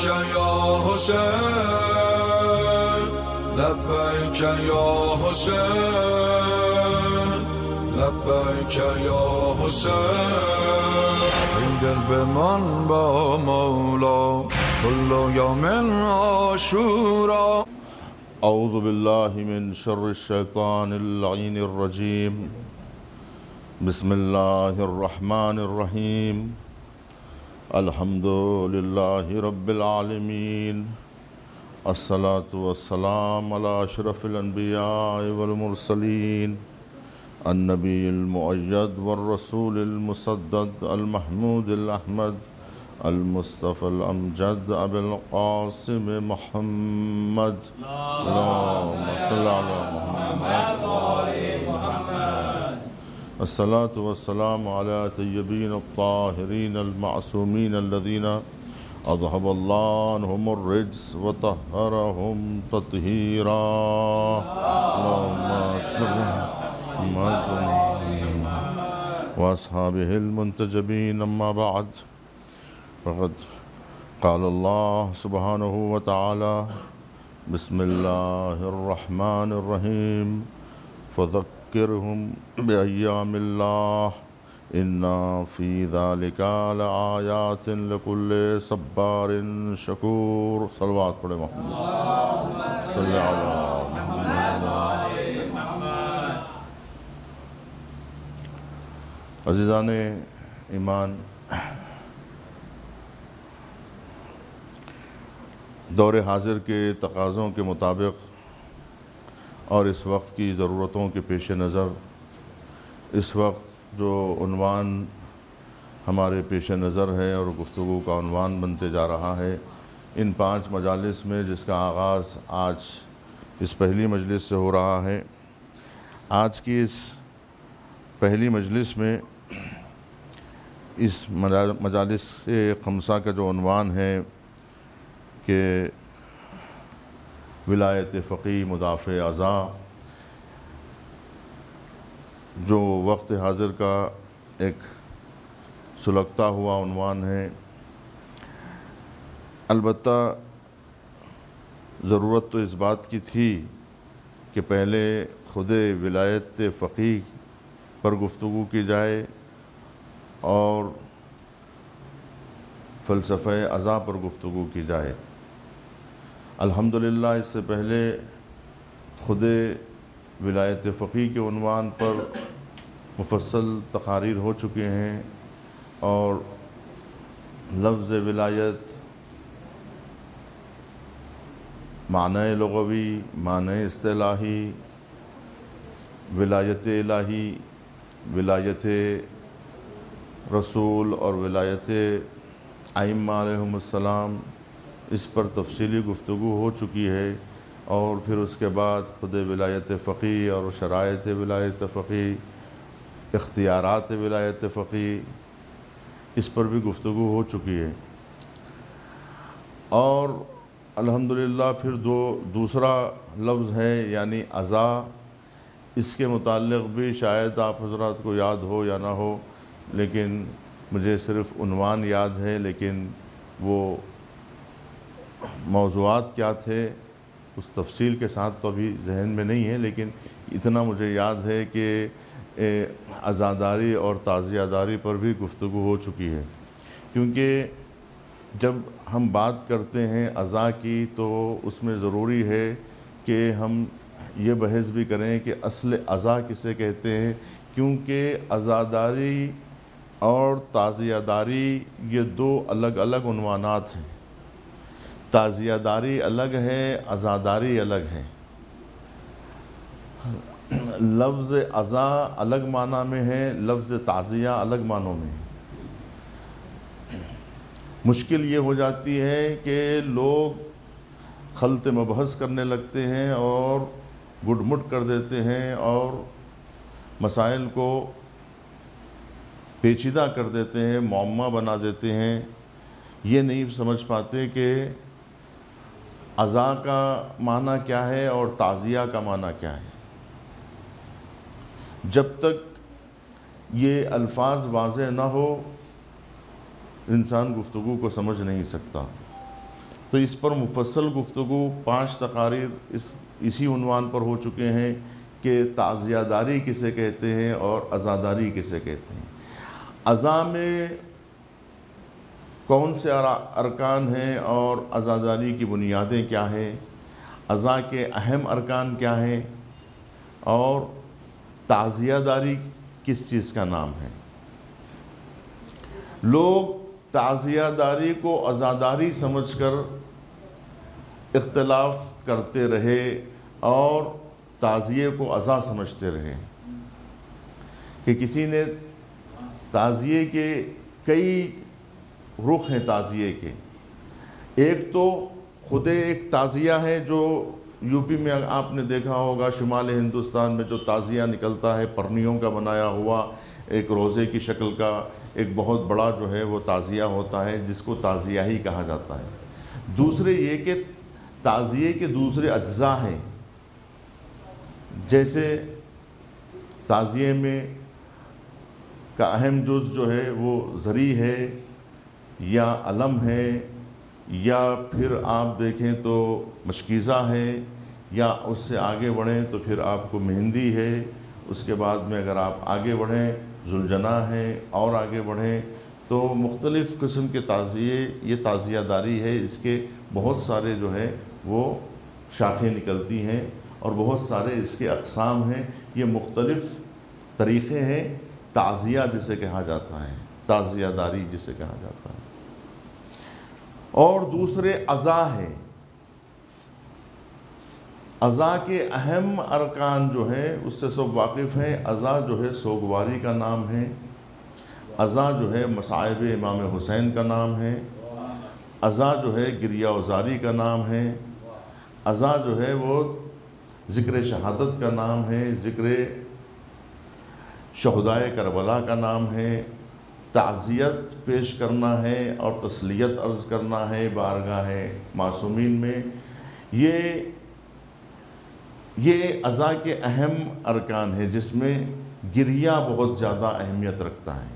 یا حسین لبیک یا حسین لبیک یا حسین دل بمان با مولا کل یوم عاشورا اعوذ باللہ من شر الشیطان اللعین الرجیم بسم اللہ الرحمن الرحیم الحمد للہ رب العالمین الصلاة والسلام علی اشرف الانبیاء والمرسلین النبی المؤید والرسول المسدد المحمود الاحمد المصطفى الامجد ابی القاسم محمد اللهم صل على محمد الصلاة والسلام على طیبین الطاہرین المعصومین الذین اذهب الله عنهم الرجس وطهرهم تطهيرا اللهم صل على محمد واصحابه المنتجبين اما بعد فقد قال الله سبحانه وتعالى بسم الله الرحمن الرحيم فذكرهم بأيام الله إن في ذلك لآيات لكل صبار شكور صلوات پڑھیں محمد صلی علی محمد. عزیزان ایمان، دور حاضر کے تقاضوں کے مطابق اور اس وقت کی ضرورتوں کے پیش نظر اس وقت جو عنوان ہمارے پیش نظر ہے اور گفتگو کا عنوان بنتے جا رہا ہے، ان 5 مجالس میں جس کا آغاز آج اس پہلی مجلس سے ہو رہا ہے، آج کی اس پہلی مجلس میں اس مجالس خمسہ کا جو عنوان ہے کہ ولایت فقیہ مدافع ازا، جو وقت حاضر کا ایک سلگتا ہوا عنوان ہے. البتہ ضرورت تو اس بات کی تھی کہ پہلے خود ولایت فقیہ پر گفتگو کی جائے اور فلسفہ ازا پر گفتگو کی جائے. الحمدللہ اس سے پہلے خود ولایت فقیہ کے عنوان پر مفصل تقاریر ہو چکے ہیں اور لفظ ولایت معنی لغوی، معنی اصطلاحی، ولایت الہی، ولایت رسول اور ولایت ائمہ علیہم السلام، اس پر تفصیلی گفتگو ہو چکی ہے. اور پھر اس کے بعد خود ولایت فقیہ اور شرائط ولایت فقیہ، اختیارات ولایت فقیہ، اس پر بھی گفتگو ہو چکی ہے. اور الحمدللہ پھر دوسرا لفظ ہے یعنی ازا، اس کے متعلق بھی شاید آپ حضرات کو یاد ہو یا نہ ہو، لیکن مجھے صرف عنوان یاد ہے، لیکن وہ موضوعات کیا تھے اس تفصیل کے ساتھ تو ابھی ذہن میں نہیں ہے، لیکن اتنا مجھے یاد ہے کہ عزاداری اور تعزیہ داری پر بھی گفتگو ہو چکی ہے. کیونکہ جب ہم بات کرتے ہیں عزا کی تو اس میں ضروری ہے کہ ہم یہ بحث بھی کریں کہ اصل عزا کسے کہتے ہیں، کیونکہ عزاداری اور تعزیہ داری یہ 2 الگ الگ عنوانات ہیں. تعزیہ داری الگ ہے، عزاداری الگ ہے. لفظ عزا الگ معنی میں ہے، لفظ تعزیہ الگ معنوں میں ہے. مشکل یہ ہو جاتی ہے کہ لوگ خلط مبحث کرنے لگتے ہیں اور گڈ مٹ کر دیتے ہیں اور مسائل کو پیچیدہ کر دیتے ہیں، معمہ بنا دیتے ہیں. یہ نہیں سمجھ پاتے کہ عزا کا معنی کیا ہے اور تعزیہ کا معنی کیا ہے. جب تک یہ الفاظ واضح نہ ہو انسان گفتگو کو سمجھ نہیں سکتا. تو اس پر مفصل گفتگو 5 تقاریر اسی عنوان پر ہو چکے ہیں کہ تعزیہ داری کسے کہتے ہیں اور عزاداری کسے کہتے ہیں، عزا میں کون سے ارکان ہیں اور عزاداری کی بنیادیں کیا ہیں، عزا کے اہم ارکان کیا ہیں، اور تعزیہ داری کس چیز کا نام ہے۔ لوگ تعزیہ داری کو عزاداری سمجھ کر اختلاف کرتے رہے اور تعزیے کو عزا سمجھتے رہے کہ کسی نے تعزیے کے کئی رخ ہیں تعزیے کے۔ ایک تو خود ایک تعزیہ ہے جو یو پی میں آپ نے دیکھا ہوگا، شمال ہندوستان میں جو تعزیہ نکلتا ہے پرنیوں کا بنایا ہوا ایک روزے کی شکل کا ایک بہت بڑا جو ہے وہ تعزیہ ہوتا ہے جس کو تعزیہ ہی کہا جاتا ہے۔ دوسرے یہ کہ تعزیے کے دوسرے اجزاء ہیں، جیسے تعزیے میں کا اہم جز جو ہے وہ زری ہے یا علم ہے یا پھر آپ دیکھیں تو مشکیزہ ہے، یا اس سے آگے بڑھیں تو پھر آپ کو مہندی ہے، اس کے بعد میں اگر آپ آگے بڑھیں زلجنا ہے، اور آگے بڑھیں تو مختلف قسم کے تعزیے، یہ تعزیہ داری ہے، اس کے بہت سارے جو ہے وہ شاخیں نکلتی ہیں اور بہت سارے اس کے اقسام ہیں۔ یہ مختلف طریقے ہیں تعزیہ جسے کہا جاتا ہے، تعزیہ داری جسے کہا جاتا ہے۔ اور دوسرے عزا ہے۔ عزا کے اہم ارکان جو ہیں اس سے سب واقف ہیں۔ عزا جو ہے سوگواری کا نام ہے، عزا جو ہے مصائب امام حسین کا نام ہے، عزا جو ہے گریہ وزاری کا نام ہے، عزا جو ہے وہ ذکر شہادت کا نام ہے، ذکر شہدائے کربلا کا نام ہے، تعزیت پیش کرنا ہے اور تسلیت عرض کرنا ہے بارگاہ معصومین میں۔ یہ عزا کے اہم ارکان ہیں جس میں گریہ بہت زیادہ اہمیت رکھتا ہے۔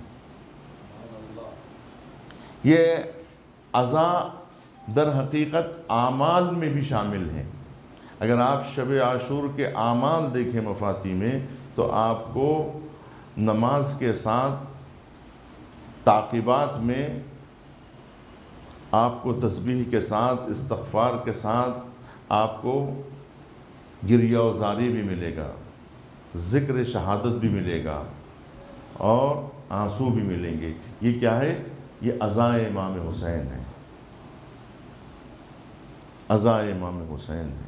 یہ عزا در حقیقت اعمال میں بھی شامل ہیں۔ اگر آپ شب عاشور کے اعمال دیکھیں مفاتی میں تو آپ کو نماز کے ساتھ تعقیبات میں آپ کو تسبیح کے ساتھ استغفار کے ساتھ آپ کو گریہ وزاری بھی ملے گا، ذکر شہادت بھی ملے گا اور آنسو بھی ملیں گے۔ یہ کیا ہے؟ یہ عزا امام حسین ہے، عزا امام حسین ہے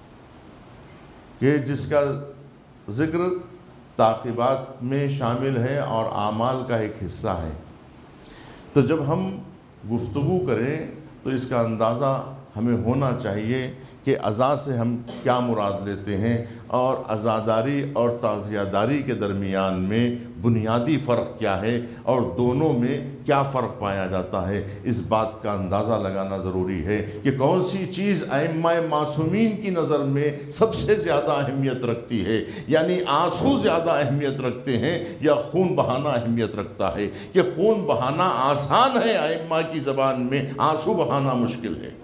کہ جس کا ذکر تعقیبات میں شامل ہے اور اعمال کا ایک حصہ ہے۔ تو جب ہم گفتگو کریں تو اس کا اندازہ ہمیں ہونا چاہیے کہ عزا سے ہم کیا مراد لیتے ہیں اور عزاداری اور تعزیہ داری کے درمیان میں بنیادی فرق کیا ہے اور دونوں میں کیا فرق پایا جاتا ہے۔ اس بات کا اندازہ لگانا ضروری ہے کہ کون سی چیز ائمہ معصومین کی نظر میں سب سے زیادہ اہمیت رکھتی ہے، یعنی آنسو زیادہ اہمیت رکھتے ہیں یا خون بہانا اہمیت رکھتا ہے۔ کہ خون بہانا آسان ہے ائمہ کی زبان میں، آنسو بہانا مشکل ہے،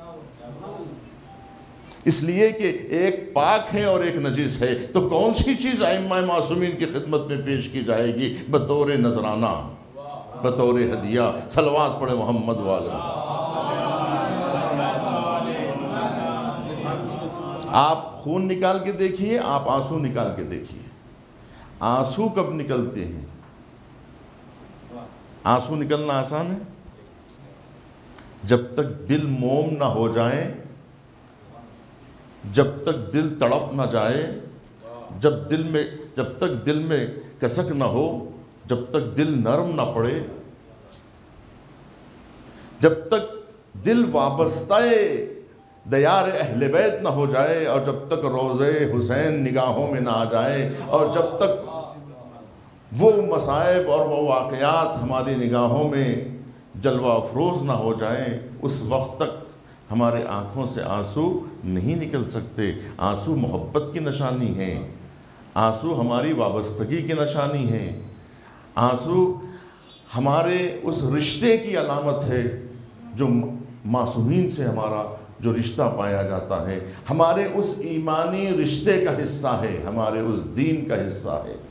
اس لیے کہ ایک پاک ہے اور ایک نجس ہے۔ تو کون سی چیز ائمہ معصومین کی خدمت میں پیش کی جائے گی؟ بطور نذرانہ، بطور ہدیہ۔ صلوات پڑھے محمد والے۔ آپ خون نکال کے دیکھیے، آپ آنسو نکال کے دیکھیے۔ آنسو کب نکلتے ہیں؟ آنسو نکلنا آسان ہے جب تک دل موم نہ ہو جائے، جب تک دل تڑپ نہ جائے، جب تک دل میں کسک نہ ہو، جب تک دل نرم نہ پڑے، جب تک دل وابستہ دیار اہل بیت نہ ہو جائے، اور جب تک روضہ حسین نگاہوں میں نہ آ جائے، اور جب تک وہ مصائب اور وہ واقعات ہماری نگاہوں میں جلوہ افروز نہ ہو جائیں، اس وقت تک ہمارے آنکھوں سے آنسو نہیں نکل سکتے۔ آنسو محبت کی نشانی ہے، آنسو ہماری وابستگی کی نشانی ہے، آنسو ہمارے اس رشتے کی علامت ہے جو معصومین سے ہمارا جو رشتہ پایا جاتا ہے ہمارے اس ایمانی رشتے کا حصہ ہے، ہمارے اس دین کا حصہ ہے۔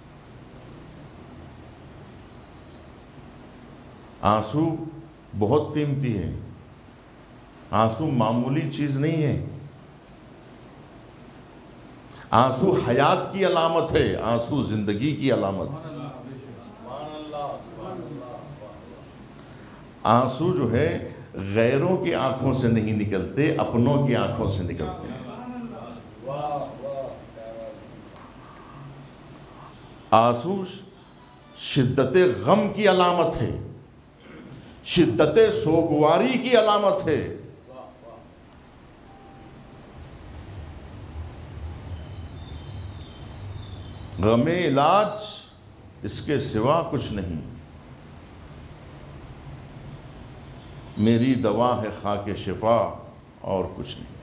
آنسو بہت قیمتی ہے، آنسو معمولی چیز نہیں ہے، آنسو حیات کی علامت ہے، آنسو زندگی کی علامت ہے۔ آنسو جو ہے غیروں کی آنکھوں سے نہیں نکلتے، اپنوں کی آنکھوں سے نکلتے ہیں۔ آنسو شدت غم کی علامت ہے، شدت سوگواری کی علامت ہے۔ غم علاج اس کے سوا کچھ نہیں، میری دوا ہے خاک شفا اور کچھ نہیں۔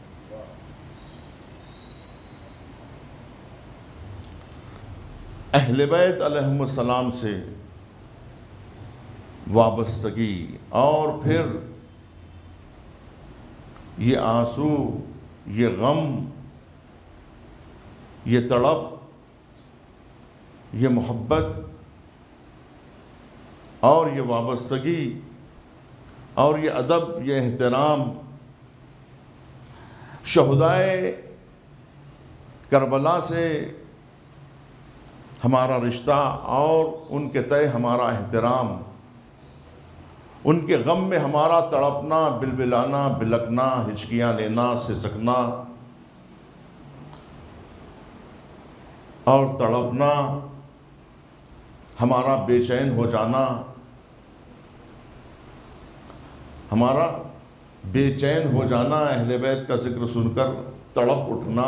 اہل بیت علیہم السلام سے وابستگی اور پھر یہ آنسو، یہ غم، یہ تڑپ، یہ محبت اور یہ وابستگی اور یہ ادب، یہ احترام شہدائے کربلا سے ہمارا رشتہ اور ان کے تئیں ہمارا احترام، ان کے غم میں ہمارا تڑپنا، بلبلانا، بلکنا، ہچکیاں لینا، سسکنا اور تڑپنا، ہمارا بے چین ہو جانا، ہمارا بے چین ہو جانا، اہل بیت کا ذکر سن کر تڑپ اٹھنا،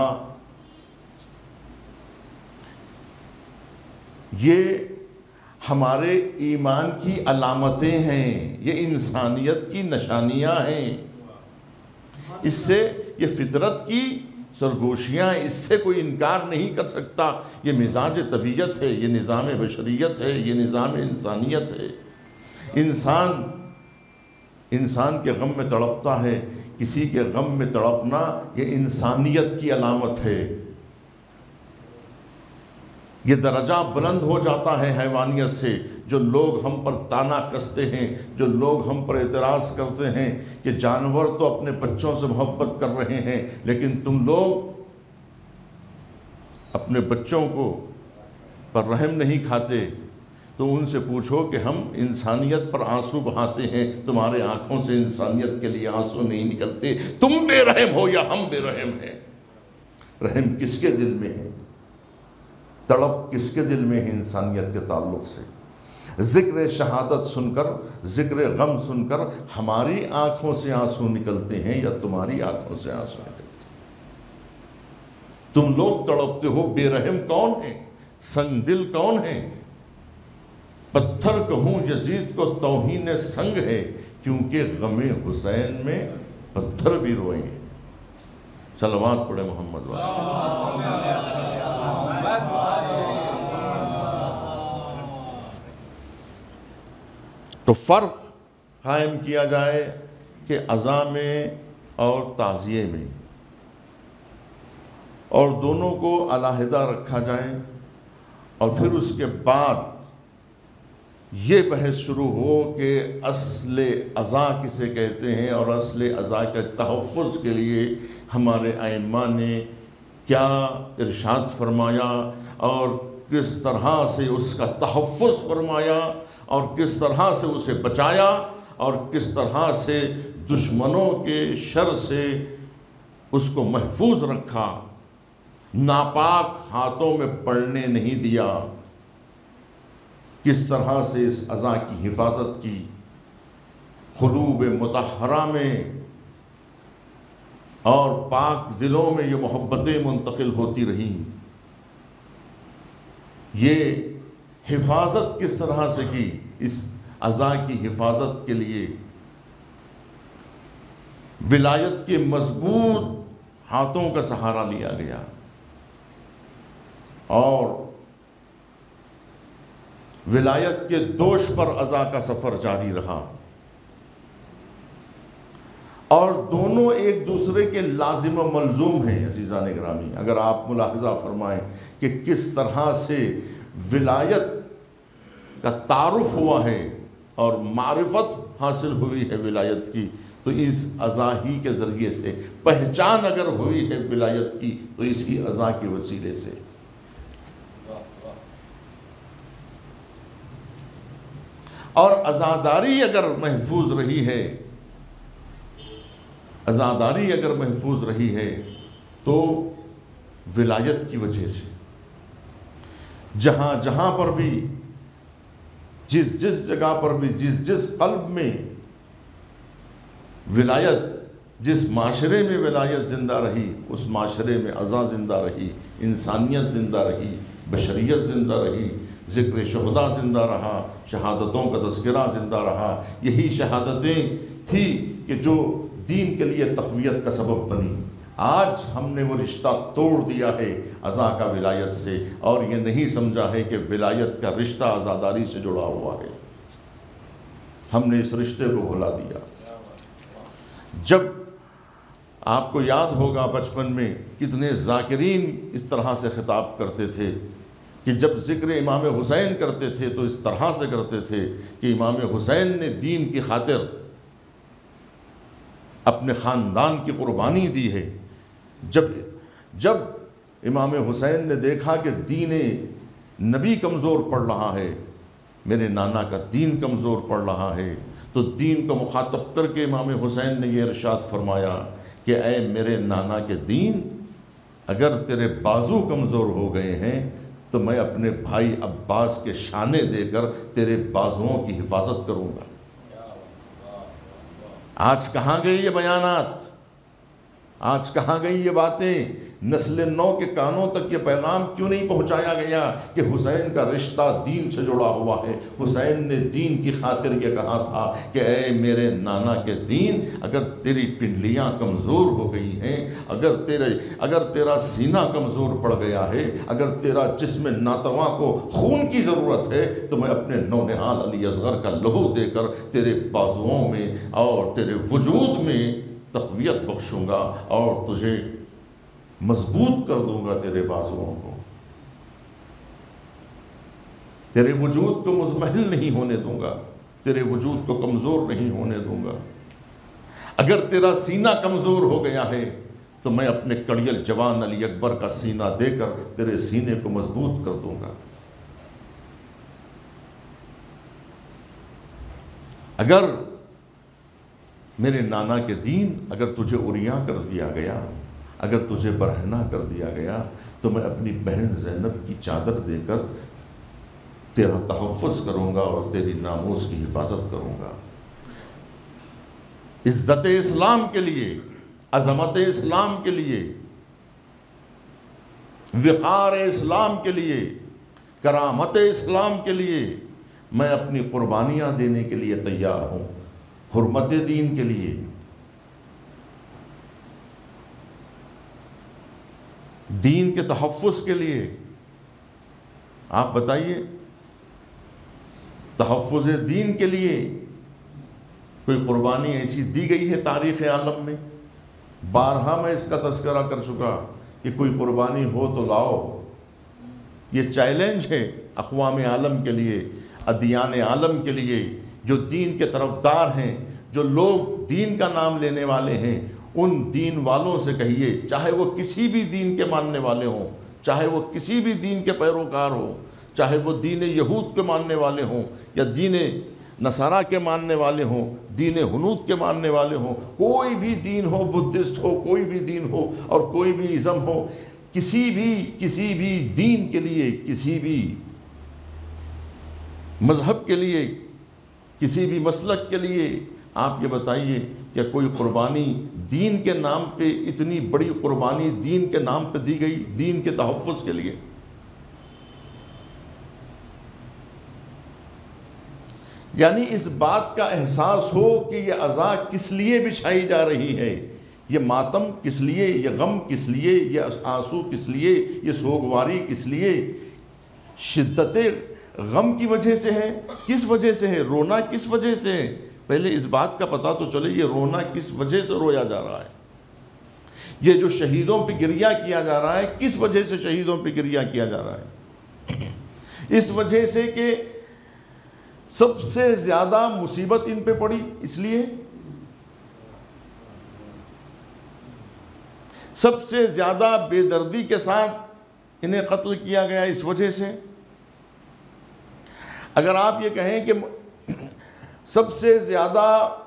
یہ ہمارے ایمان کی علامتیں ہیں، یہ انسانیت کی نشانیاں ہیں۔ اس سے یہ فطرت کی سرگوشیاں، اس سے کوئی انکار نہیں کر سکتا۔ یہ مزاج طبیعت ہے، یہ نظام بشریت ہے، یہ نظام انسانیت ہے۔ انسان کے غم میں تڑپتا ہے، کسی کے غم میں تڑپنا یہ انسانیت کی علامت ہے۔ یہ درجہ بلند ہو جاتا ہے حیوانیت سے۔ جو لوگ ہم پر تانا کستے ہیں، جو لوگ ہم پر اعتراض کرتے ہیں کہ جانور تو اپنے بچوں سے محبت کر رہے ہیں لیکن تم لوگ اپنے بچوں کو پر رحم نہیں کھاتے، تو ان سے پوچھو کہ ہم انسانیت پر آنسو بہاتے ہیں، تمہارے آنکھوں سے انسانیت کے لیے آنسو نہیں نکلتے۔ تم بے رحم ہو یا ہم بے رحم ہیں؟ رحم کس کے دل میں ہے؟ تڑپ کس کے دل میں ہے انسانیت کے تعلق سے؟ ذکر شہادت سن کر، ذکر غم سن کر ہماری آنکھوں سے آنسو نکلتے ہیں یا تمہاری آنکھوں سے آنسو نکلتے ہیں؟ تم لوگ تڑپتے ہو، بے رحم کون ہے؟ سنگ دل کون ہے؟ پتھر کہوں یزید کو توہین سنگ ہے، کیونکہ غم حسین میں پتھر بھی روئے ہیں۔ صلوات پڑھے محمد والے۔ تو فرق قائم کیا جائے کہ عزا میں اور تعزیے میں، اور دونوں کو علیحدہ رکھا جائے، اور پھر اس کے بعد یہ بحث شروع ہو کہ اصل عزا کسے کہتے ہیں اور اصل عزا کے تحفظ کے لیے ہمارے ائمہ نے کیا ارشاد فرمایا اور کس طرح سے اس کا تحفظ فرمایا اور کس طرح سے اسے بچایا اور کس طرح سے دشمنوں کے شر سے اس کو محفوظ رکھا، ناپاک ہاتھوں میں پڑنے نہیں دیا، کس طرح سے اس عزا کی حفاظت کی، قلوب مطہرہ میں اور پاک دلوں میں یہ محبتیں منتقل ہوتی رہیں۔ یہ حفاظت کس طرح سے کی؟ اس عزا کی حفاظت کے لیے ولایت کے مضبوط ہاتھوں کا سہارا لیا گیا، اور ولایت کے دوش پر عزا کا سفر جاری رہا۔ اور دونوں ایک دوسرے کے لازم و ملزوم ہیں عزیزان گرامی۔ اگر آپ ملاحظہ فرمائیں کہ کس طرح سے ولایت کا تعارف ہوا ہے اور معرفت حاصل ہوئی ہے ولایت کی، تو اس عزا ہی کے ذریعے سے پہچان اگر ہوئی ہے ولایت کی تو اسی عزا کے وسیلے سے۔ اور عزاداری اگر محفوظ رہی ہے، عزاداری اگر محفوظ رہی ہے تو ولایت کی وجہ سے جہاں جہاں پر بھی، جس جس جگہ پر بھی، جس جس قلب میں ولایت، جس معاشرے میں ولایت زندہ رہی، اس معاشرے میں عزا زندہ رہی، انسانیت زندہ رہی، بشریت زندہ رہی، ذکر شہداء زندہ رہا، شہادتوں کا تذکرہ زندہ رہا۔ یہی شہادتیں تھی کہ جو دین کے لیے تقویت کا سبب بنی۔ آج ہم نے وہ رشتہ توڑ دیا ہے عزا کا ولایت سے، اور یہ نہیں سمجھا ہے کہ ولایت کا رشتہ عزاداری سے جڑا ہوا ہے۔ ہم نے اس رشتے کو بھلا دیا۔ جب آپ کو یاد ہوگا بچپن میں کتنے ذاکرین اس طرح سے خطاب کرتے تھے کہ جب ذکر امام حسین کرتے تھے تو اس طرح سے کرتے تھے کہ امام حسین نے دین کی خاطر اپنے خاندان کی قربانی دی ہے۔ جب امام حسین نے دیکھا کہ دین نبی کمزور پڑ رہا ہے، میرے نانا کا دین کمزور پڑ رہا ہے، تو دین کو مخاطب کر کے امام حسین نے یہ ارشاد فرمایا کہ اے میرے نانا کے دین، اگر تیرے بازو کمزور ہو گئے ہیں تو میں اپنے بھائی عباس کے شانے دے کر تیرے بازوؤں کی حفاظت کروں گا۔ آج کہاں گئے یہ بیانات؟ آج کہاں گئی یہ باتیں؟ نسل نو کے کانوں تک یہ پیغام کیوں نہیں پہنچایا گیا کہ حسین کا رشتہ دین سے جڑا ہوا ہے؟ حسین نے دین کی خاطر یہ کہا تھا کہ اے میرے نانا کے دین، اگر تیری پنڈلیاں کمزور ہو گئی ہیں، اگر تیرا سینہ کمزور پڑ گیا ہے، اگر تیرا جسم ناتواں کو خون کی ضرورت ہے، تو میں اپنے نونہال علی اصغر کا لہو دے کر تیرے بازوؤں میں اور تیرے وجود میں تقویت بخشوں گا اور تجھے مضبوط کر دوں گا، تیرے بازوؤں کو، تیرے وجود کو مزمحل نہیں ہونے دوں گا، تیرے وجود کو کمزور نہیں ہونے دوں گا۔ اگر تیرا سینہ کمزور ہو گیا ہے تو میں اپنے کڑیل جوان علی اکبر کا سینہ دے کر تیرے سینے کو مضبوط کر دوں گا۔ اگر میرے نانا کے دین، اگر تجھے عریاں کر دیا گیا، اگر تجھے برہنہ کر دیا گیا، تو میں اپنی بہن زینب کی چادر دے کر تیرا تحفظ کروں گا اور تیری ناموس کی حفاظت کروں گا۔ عزت اسلام کے لیے، عظمت اسلام کے لیے، وقار اسلام کے لیے، کرامت اسلام کے لیے میں اپنی قربانیاں دینے کے لیے تیار ہوں، حرمت دین کے لیے۔ دین کے تحفظ کے لیے۔ آپ بتائیے، تحفظ دین کے لیے کوئی قربانی ایسی دی گئی ہے تاریخ عالم میں؟ بارہا میں اس کا تذکرہ کر چکا کہ کوئی قربانی ہو تو لاؤ۔ یہ چیلنج ہے اقوام عالم کے لیے، ادیان عالم کے لیے، جو دین کے طرفدار ہیں، جو لوگ دین کا نام لینے والے ہیں، ان دین والوں سے کہیے، چاہے وہ کسی بھی دین کے ماننے والے ہوں، چاہے وہ کسی بھی دین کے پیروکار ہوں، چاہے وہ دین یہود کے ماننے والے ہوں یا دین نصارہ کے ماننے والے ہوں، دین ہنود کے ماننے والے ہوں، کوئی بھی دین ہو، بدھسٹ ہو، کوئی بھی دین ہو اور کوئی بھی ازم ہو، کسی بھی دین کے لیے، کسی بھی مذہب کے لیے، کسی بھی مسلک کے لیے، آپ یہ بتائیے کہ کوئی قربانی دین کے نام پہ، اتنی بڑی قربانی دین کے نام پہ دی گئی، دین کے تحفظ کے لیے؟ یعنی اس بات کا احساس ہو کہ یہ عزا کس لیے بچھائی جا رہی ہے، یہ ماتم کس لیے، یہ غم کس لیے، یہ آنسو کس لیے، یہ سوگواری کس لیے؟ شدت غم کی وجہ سے ہے؟ کس وجہ سے ہے؟ رونا کس وجہ سے ہے؟ پہلے اس بات کا پتہ تو چلے یہ رونا کس وجہ سے رویا جا رہا ہے، یہ جو شہیدوں پہ گریہ کیا جا رہا ہے کس وجہ سے شہیدوں پہ گریہ کیا جا رہا ہے؟ اس وجہ سے کہ سب سے زیادہ مصیبت ان پہ پڑی، اس لیے سب سے زیادہ بے دردی کے ساتھ انہیں قتل کیا گیا اس وجہ سے۔ اگر آپ یہ کہیں کہ سب سے زیادہ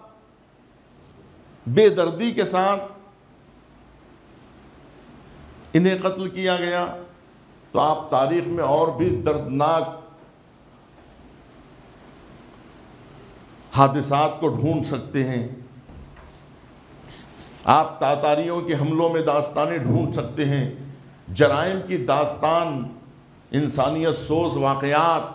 بے دردی کے ساتھ انہیں قتل کیا گیا تو آپ تاریخ میں اور بھی دردناک حادثات کو ڈھونڈ سکتے ہیں، آپ تاتاریوں کے حملوں میں داستانیں ڈھونڈ سکتے ہیں، جرائم کی داستان، انسانیت سوز واقعات،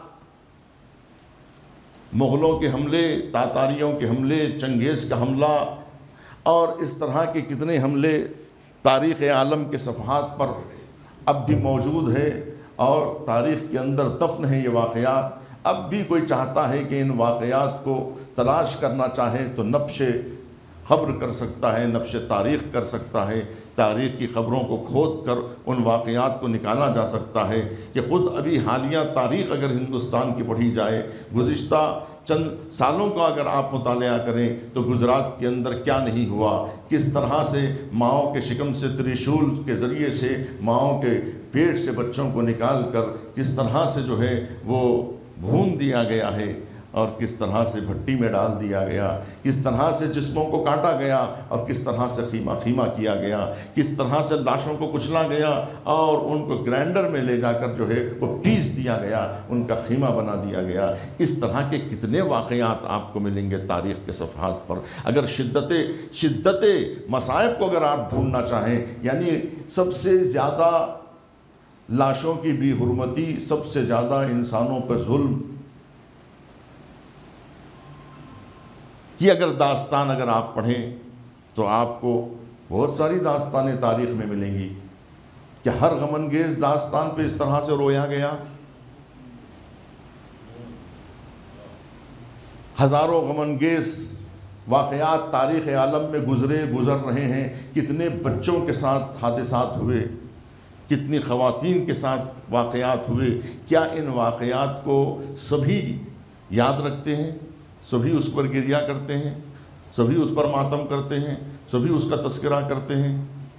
مغلوں کے حملے، تاتاریوں کے حملے، چنگیز کا حملہ اور اس طرح کے کتنے حملے تاریخ عالم کے صفحات پر اب بھی موجود ہے اور تاریخ کے اندر دفن ہے یہ واقعات۔ اب بھی کوئی چاہتا ہے کہ ان واقعات کو تلاش کرنا چاہے تو نبش خبر کر سکتا ہے، نبش تاریخ کر سکتا ہے، تاریخ کی خبروں کو کھود کر ان واقعات کو نکالا جا سکتا ہے کہ خود ابھی حالیہ تاریخ اگر ہندوستان کی پڑھی جائے، گزشتہ چند سالوں کا اگر آپ مطالعہ کریں تو گجرات کے اندر کیا نہیں ہوا، کس طرح سے ماؤں کے شکم سے تریشول کے ذریعے سے ماؤں کے پیٹ سے بچوں کو نکال کر کس طرح سے جو ہے وہ بھون دیا گیا ہے اور کس طرح سے بھٹی میں ڈال دیا گیا، کس طرح سے جسموں کو کاٹا گیا اور کس طرح سے خیمہ خیمہ کیا گیا، کس طرح سے لاشوں کو کچلا گیا اور ان کو گرائنڈر میں لے جا کر جو ہے وہ پیس دیا گیا، ان کا خیمہ بنا دیا گیا۔ اس طرح کے کتنے واقعات آپ کو ملیں گے تاریخ کے صفحات پر۔ اگر شدت مصائب کو اگر آپ ڈھونڈنا چاہیں، یعنی سب سے زیادہ لاشوں کی بے حرمتی، سب سے زیادہ انسانوں پر ظلم کی اگر داستان اگر آپ پڑھیں تو آپ کو بہت ساری داستانیں تاریخ میں ملیں گی کہ ہر غم انگیز داستان پہ اس طرح سے رویا گیا۔ ہزاروں غم انگیز واقعات تاریخ عالم میں گزر رہے ہیں، کتنے بچوں کے ساتھ حادثات ہوئے، کتنی خواتین کے ساتھ واقعات ہوئے۔ کیا ان واقعات کو سبھی یاد رکھتے ہیں؟ سبھی اس پر گریہ کرتے ہیں؟ سبھی اس پر ماتم کرتے ہیں؟ سبھی اس کا تذکرہ کرتے ہیں؟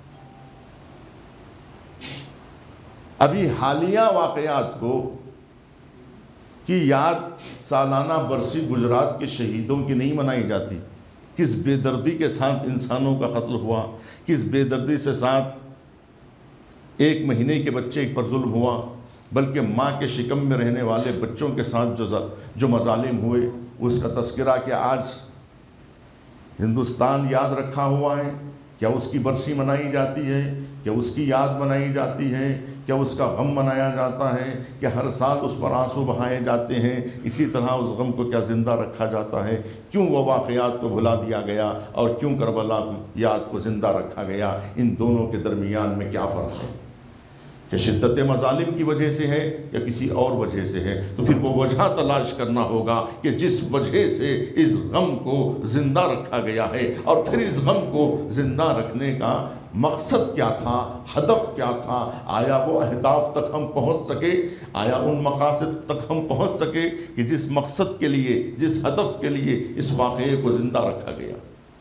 ابھی حالیہ واقعات کو کی یاد سالانہ برسی گجرات کے شہیدوں کی نہیں منائی جاتی۔ کس بے دردی کے ساتھ انسانوں کا قتل ہوا، کس بے دردی سے ساتھ ایک مہینے کے بچے پر ظلم ہوا، بلکہ ماں کے شکم میں رہنے والے بچوں کے ساتھ جو مظالم ہوئے، اس کا تذکرہ کہ آج ہندوستان یاد رکھا ہوا ہے۔ کیا اس کی برسی منائی جاتی ہے؟ کیا اس کی یاد منائی جاتی ہے؟ کیا اس کا غم منایا جاتا ہے؟ کہ ہر سال اس پر آنسو بہائے جاتے ہیں؟ اسی طرح اس غم کو کیا زندہ رکھا جاتا ہے؟ کیوں وہ واقعات کو بھلا دیا گیا اور کیوں کربلا کی یاد کو زندہ رکھا گیا؟ ان دونوں کے درمیان میں کیا فرق ہے؟ کہ شدت مظالم کی وجہ سے ہے یا کسی اور وجہ سے ہے؟ تو پھر وہ وجہ تلاش کرنا ہوگا کہ جس وجہ سے اس غم کو زندہ رکھا گیا ہے، اور پھر اس غم کو زندہ رکھنے کا مقصد کیا تھا، ہدف کیا تھا؟ آیا وہ اہداف تک ہم پہنچ سکے؟ آیا ان مقاصد تک ہم پہنچ سکے کہ جس مقصد کے لیے، جس ہدف کے لیے اس واقعے کو زندہ رکھا گیا؟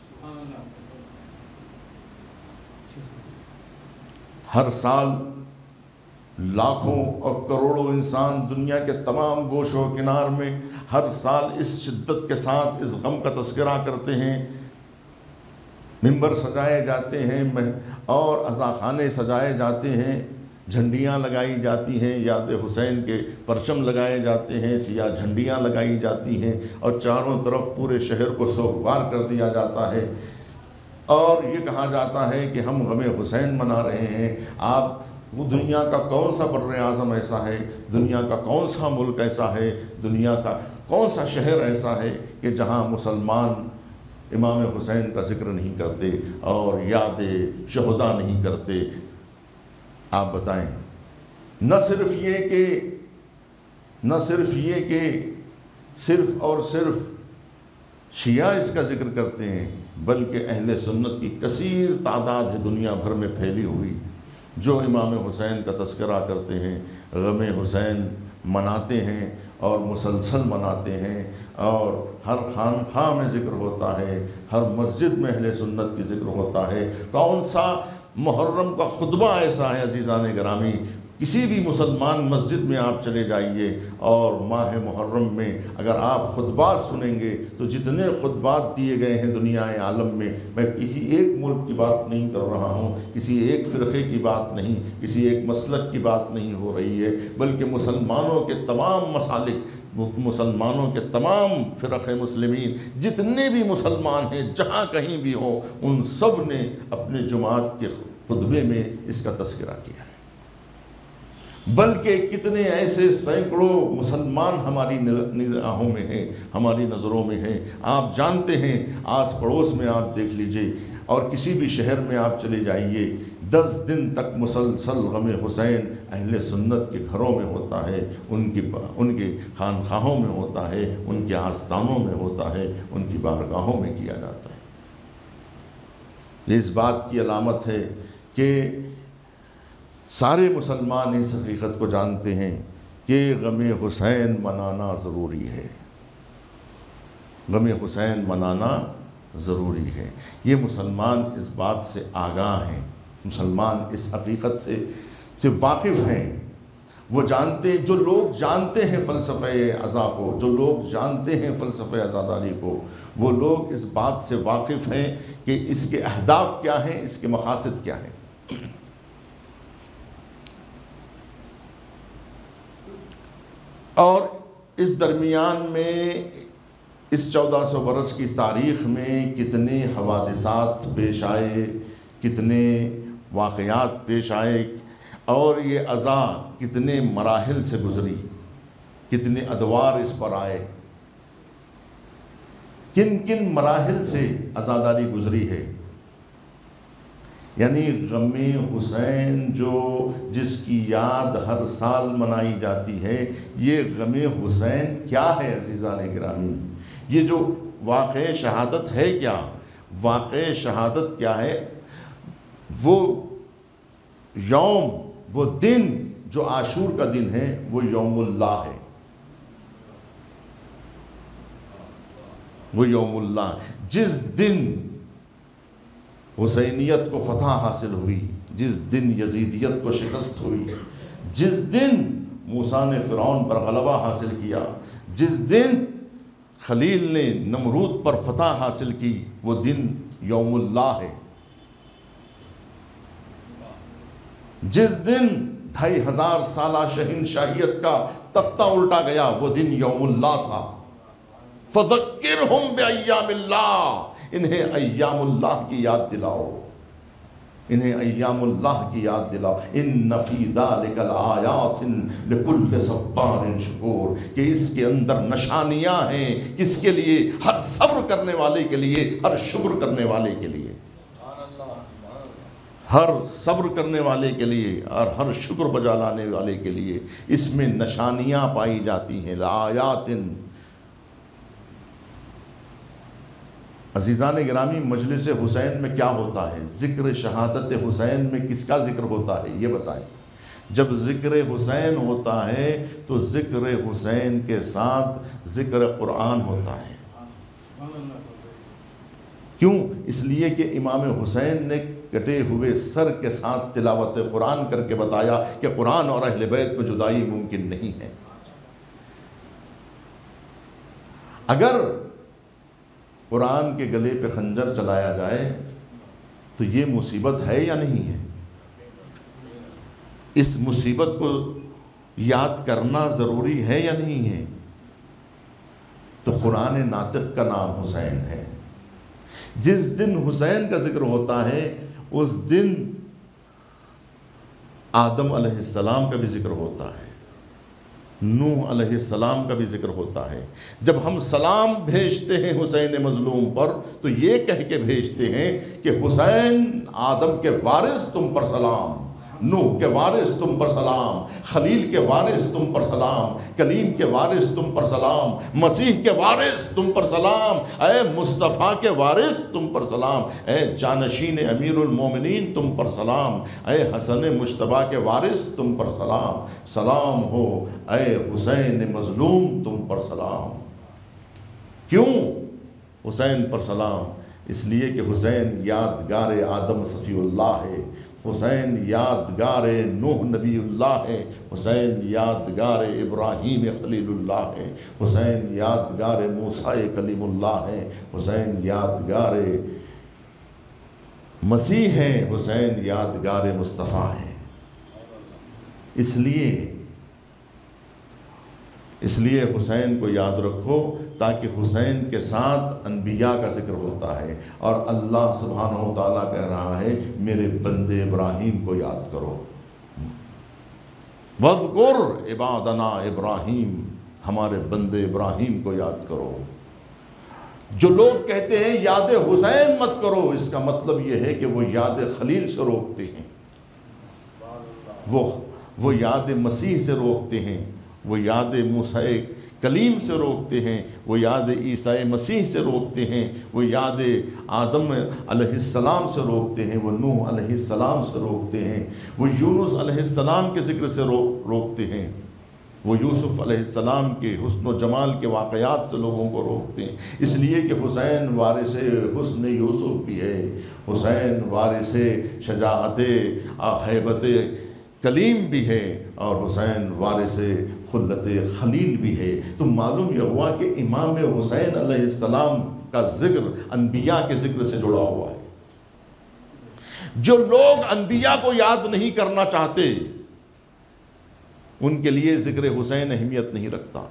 ہر سال لاکھوں اور کروڑوں انسان دنیا کے تمام گوش و کنار میں ہر سال اس شدت کے ساتھ اس غم کا تذکرہ کرتے ہیں۔ ممبر سجائے جاتے ہیں اور عزاخانے سجائے جاتے ہیں، جھنڈیاں لگائی جاتی ہیں، یاد حسین کے پرچم لگائے جاتے ہیں، سیاہ جھنڈیاں لگائی جاتی ہیں اور چاروں طرف پورے شہر کو سوگوار کر دیا جاتا ہے اور یہ کہا جاتا ہے کہ ہم غم حسین منا رہے ہیں۔ آپ دنیا کا کون سا بر اعظم ایسا ہے، دنیا کا کون سا ملک ایسا ہے، دنیا کا کون سا شہر ایسا ہے کہ جہاں مسلمان امام حسین کا ذکر نہیں کرتے اور یاد شہداء نہیں کرتے؟ آپ بتائیں۔ نہ صرف یہ کہ صرف اور صرف شیعہ اس کا ذکر کرتے ہیں، بلکہ اہل سنت کی کثیر تعداد ہے دنیا بھر میں پھیلی ہوئی جو امام حسین کا تذکرہ کرتے ہیں، غم حسین مناتے ہیں اور مسلسل مناتے ہیں، اور ہر خانقاہ میں ذکر ہوتا ہے، ہر مسجد میں اہل سنت کی ذکر ہوتا ہے۔ کون سا محرم کا خطبہ ایسا ہے عزیزان گرامی، کسی بھی مسلمان مسجد میں آپ چلے جائیے اور ماہ محرم میں اگر آپ خطبات سنیں گے تو جتنے خطبات دیے گئے ہیں دنیا عالم میں کسی ایک ملک کی بات نہیں کر رہا ہوں، کسی ایک فرقے کی بات نہیں، کسی ایک مسلک کی بات نہیں ہو رہی ہے، بلکہ مسلمانوں کے تمام مسالک، مسلمانوں کے تمام فرق مسلمین، جتنے بھی مسلمان ہیں جہاں کہیں بھی ہوں، ان سب نے اپنے جمعات کے خطبے میں اس کا تذکرہ کیا ہے۔ بلکہ کتنے ایسے سینکڑوں مسلمان ہماری نگاہوں میں ہیں، ہماری نظروں میں ہیں۔ آپ جانتے ہیں، آس پڑوس میں آپ دیکھ لیجئے اور کسی بھی شہر میں آپ چلے جائیے، 10 دن تک مسلسل غم حسین اہل سنت کے گھروں میں ہوتا ہے، ان کے خانقاہوں میں ہوتا ہے، ان کے آستانوں میں ہوتا ہے، ان کی بارگاہوں میں کیا جاتا ہے۔ یہ اس بات کی علامت ہے کہ سارے مسلمان اس حقیقت کو جانتے ہیں کہ غم حسین منانا ضروری ہے، غم حسین منانا ضروری ہے۔ یہ مسلمان اس بات سے آگاہ ہیں، مسلمان اس حقیقت سے واقف ہیں۔ وہ جانتے، جو لوگ جانتے ہیں فلسفہ عزا کو، جو لوگ جانتے ہیں فلسفہ عزاداری کو، وہ لوگ اس بات سے واقف ہیں کہ اس کے اہداف کیا ہیں، اس کے مقاصد کیا ہیں۔ اور اس درمیان میں اس 1400 برس کی تاریخ میں کتنے حوادثات پیش آئے، کتنے واقعات پیش آئے، اور یہ عزا کتنے مراحل سے گزری، کتنے ادوار اس پر آئے، کن کن مراحل سے عزاداری گزری ہے۔ یعنی غم حسین جس کی یاد ہر سال منائی جاتی ہے، یہ غم حسین کیا ہے عزیزان گرامی؟ یہ جو واقع شہادت ہے کیا؟ واقع شہادت کیا ہے؟ وہ یوم، وہ دن جو عاشور کا دن ہے، وہ یوم اللہ ہے، وہ یوم اللہ، جس دن حسینیت کو فتح حاصل ہوئی، جس دن یزیدیت کو شکست ہوئی، جس دن موسیٰ نے فرعون پر غلبہ حاصل کیا، جس دن خلیل نے نمرود پر فتح حاصل کی، وہ دن یوم اللہ ہے۔ جس دن 2500 سالہ شہنشاہیت کا تختہ الٹا گیا، وہ دن یوم اللہ تھا۔ فذکرہم بایام اللہ، انہیں ایام اللہ کی یاد دلاؤ، انہیں ایام اللہ کی یاد دلاؤ۔ ان فی ذلک لآیات لکل صبار شکور، کہ اس کے اندر نشانیاں ہیں، کس کے لیے؟ ہر صبر کرنے والے کے لیے، ہر شکر کرنے والے کے لیے، ہر صبر کرنے والے کے لیے اور ہر شکر بجا لانے والے کے لیے اس میں نشانیاں پائی جاتی ہیں۔ لآیات، عزیزان گرامی، مجلس حسین میں کیا ہوتا ہے؟ ذکر شہادت حسین میں کس کا ذکر ہوتا ہے یہ بتائیں۔ جب ذکر حسین ہوتا ہے تو ذکر حسین کے ساتھ ذکر قرآن ہوتا ہے۔ کیوں؟ اس لیے کہ امام حسین نے کٹے ہوئے سر کے ساتھ تلاوت قرآن کر کے بتایا کہ قرآن اور اہل بیت میں جدائی ممکن نہیں ہے۔ اگر قرآن کے گلے پہ خنجر چلایا جائے تو یہ مصیبت ہے یا نہیں ہے؟ اس مصیبت کو یاد کرنا ضروری ہے یا نہیں ہے؟ تو قرآن ناطق کا نام حسین ہے۔ جس دن حسین کا ذکر ہوتا ہے اس دن آدم علیہ السلام کا بھی ذکر ہوتا ہے، نوح علیہ السلام کا بھی ذکر ہوتا ہے۔ جب ہم سلام بھیجتے ہیں حسین مظلوم پر تو یہ کہہ کے بھیجتے ہیں کہ حسین آدم کے وارث تم پر سلام، نوح کے وارث تم پر سلام، خلیل کے وارث تم پر سلام، کلیم کے وارث تم پر سلام، مسیح کے وارث تم پر سلام، اے مصطفیٰ کے وارث تم پر سلام، اے جانشین امیر المومنین تم پر سلام، اے حسن مجتبیٰ کے وارث تم پر سلام، سلام ہو اے حسین مظلوم تم پر سلام۔ کیوں حسین پر سلام؟ اس لیے کہ حسین یادگار آدم صفی اللہ ہے، حسین یادگار نوح نبی اللہ ہے، حسین یادگار ابراہیم خلیل اللہ ہے، حسین یادگار موسیٰ کلیم اللہ ہے، حسین یادگار مسیح ہے، حسین یادگار مصطفیٰ ہے۔ اس لیے حسین کو یاد رکھو، تاکہ حسین کے ساتھ انبیاء کا ذکر ہوتا ہے، اور اللہ سبحانہ و تعالیٰ کہہ رہا ہے میرے بندے ابراہیم کو یاد کرو، وَاذْكُرْ عِبَادَنَا ابراہیم، ہمارے بندے ابراہیم کو یاد کرو۔ جو لوگ کہتے ہیں یاد حسین مت کرو، اس کا مطلب یہ ہے کہ وہ یاد خلیل سے روکتے ہیں، وہ یاد مسیح سے روکتے ہیں، وہ یاد موسیٰ کلیم سے روکتے ہیں، وہ یاد عیسیٰ مسیح سے روکتے ہیں، وہ یاد آدم علیہ السلام سے روکتے ہیں، وہ نوح علیہ السلام سے روکتے ہیں، وہ یونس علیہ السلام کے ذکر سے روکتے ہیں، وہ یوسف علیہ السلام کے حسن و جمال کے واقعات سے لوگوں کو روکتے ہیں۔ اس لیے کہ حسین وارث حسن یوسف بھی ہے، حسین وارث شجاعت ہیبت کلیم بھی ہے، اور حسین وارث خلت خلیل بھی ہے۔ تو معلوم یہ ہوا کہ امام حسین علیہ السلام کا ذکر انبیاء کے ذکر سے جڑا ہوا ہے۔ جو لوگ انبیاء کو یاد نہیں کرنا چاہتے، ان کے لیے ذکر حسین اہمیت نہیں رکھتا۔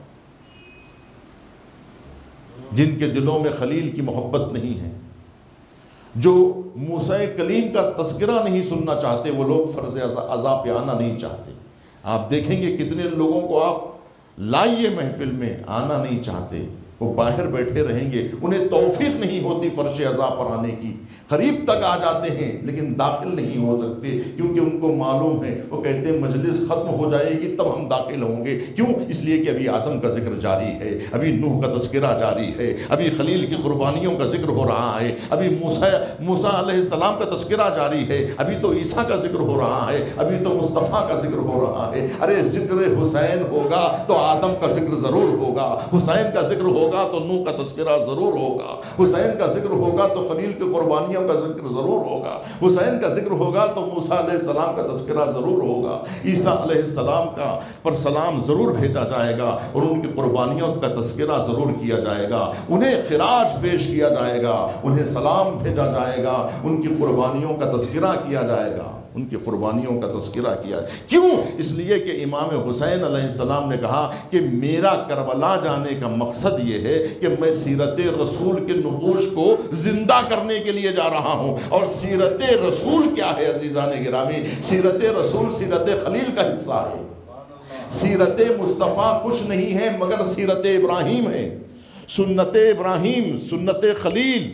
جن کے دلوں میں خلیل کی محبت نہیں ہے، جو موسیٰ کلیم کا تذکرہ نہیں سننا چاہتے، وہ لوگ فرض عزا پہ آنا نہیں چاہتے۔ آپ دیکھیں گے کتنے لوگوں کو آپ لائیے محفل میں، آنا نہیں چاہتے، وہ باہر بیٹھے رہیں گے، انہیں توفیق نہیں ہوتی فرش عزا پر آنے کی، قریب تک آ جاتے ہیں لیکن داخل نہیں ہو سکتے، کیونکہ ان کو معلوم ہے، وہ کہتے ہیں مجلس ختم ہو جائے گی تب ہم داخل ہوں گے۔ کیوں؟ اس لیے کہ ابھی آدم کا ذکر جاری ہے، ابھی نوح کا تذکرہ جاری ہے، ابھی خلیل کی قربانیوں کا ذکر ہو رہا ہے، ابھی موسیٰ علیہ السلام کا تذکرہ جاری ہے، ابھی تو عیسیٰ کا ذکر ہو رہا ہے، ابھی تو مصطفیٰ کا ذکر ہو رہا ہے۔ ارے ذکر حسین ہوگا تو آدم کا ذکر ضرور ہوگا، حسین کا ذکر ہوگا تو نوح کا تذکرہ ضرور ہوگا، حسین کا ذکر ہوگا تو خلیل کی قربانیوں کا ذکر ضرور ہوگا، حسین کا ذکر ہوگا تو موسیٰ علیہ السلام کا تذکرہ ضرور ہوگا، عیسیٰ علیہ السلام کا پر سلام ضرور بھیجا جائے گا، اور ان کی قربانیوں کا تذکرہ ضرور کیا جائے گا، انہیں خراج پیش کیا جائے گا، انہیں سلام بھیجا جائے گا، ان کی قربانیوں کا تذکرہ کیا جائے گا، ان کی قربانیوں کا تذکرہ کیا۔ کیوں؟ اس لیے کہ امام حسین علیہ السلام نے کہا کہ میرا کربلا جانے کا مقصد یہ ہے کہ میں سیرت رسول کے نقوش کو زندہ کرنے کے لیے جا رہا ہوں۔ اور سیرت رسول کیا ہے عزیزان گرامی؟ سیرت رسول سیرت خلیل کا حصہ ہے۔ سیرت مصطفیٰ کچھ نہیں ہے مگر سیرت ابراہیم ہے، سنت ابراہیم، سنت خلیل،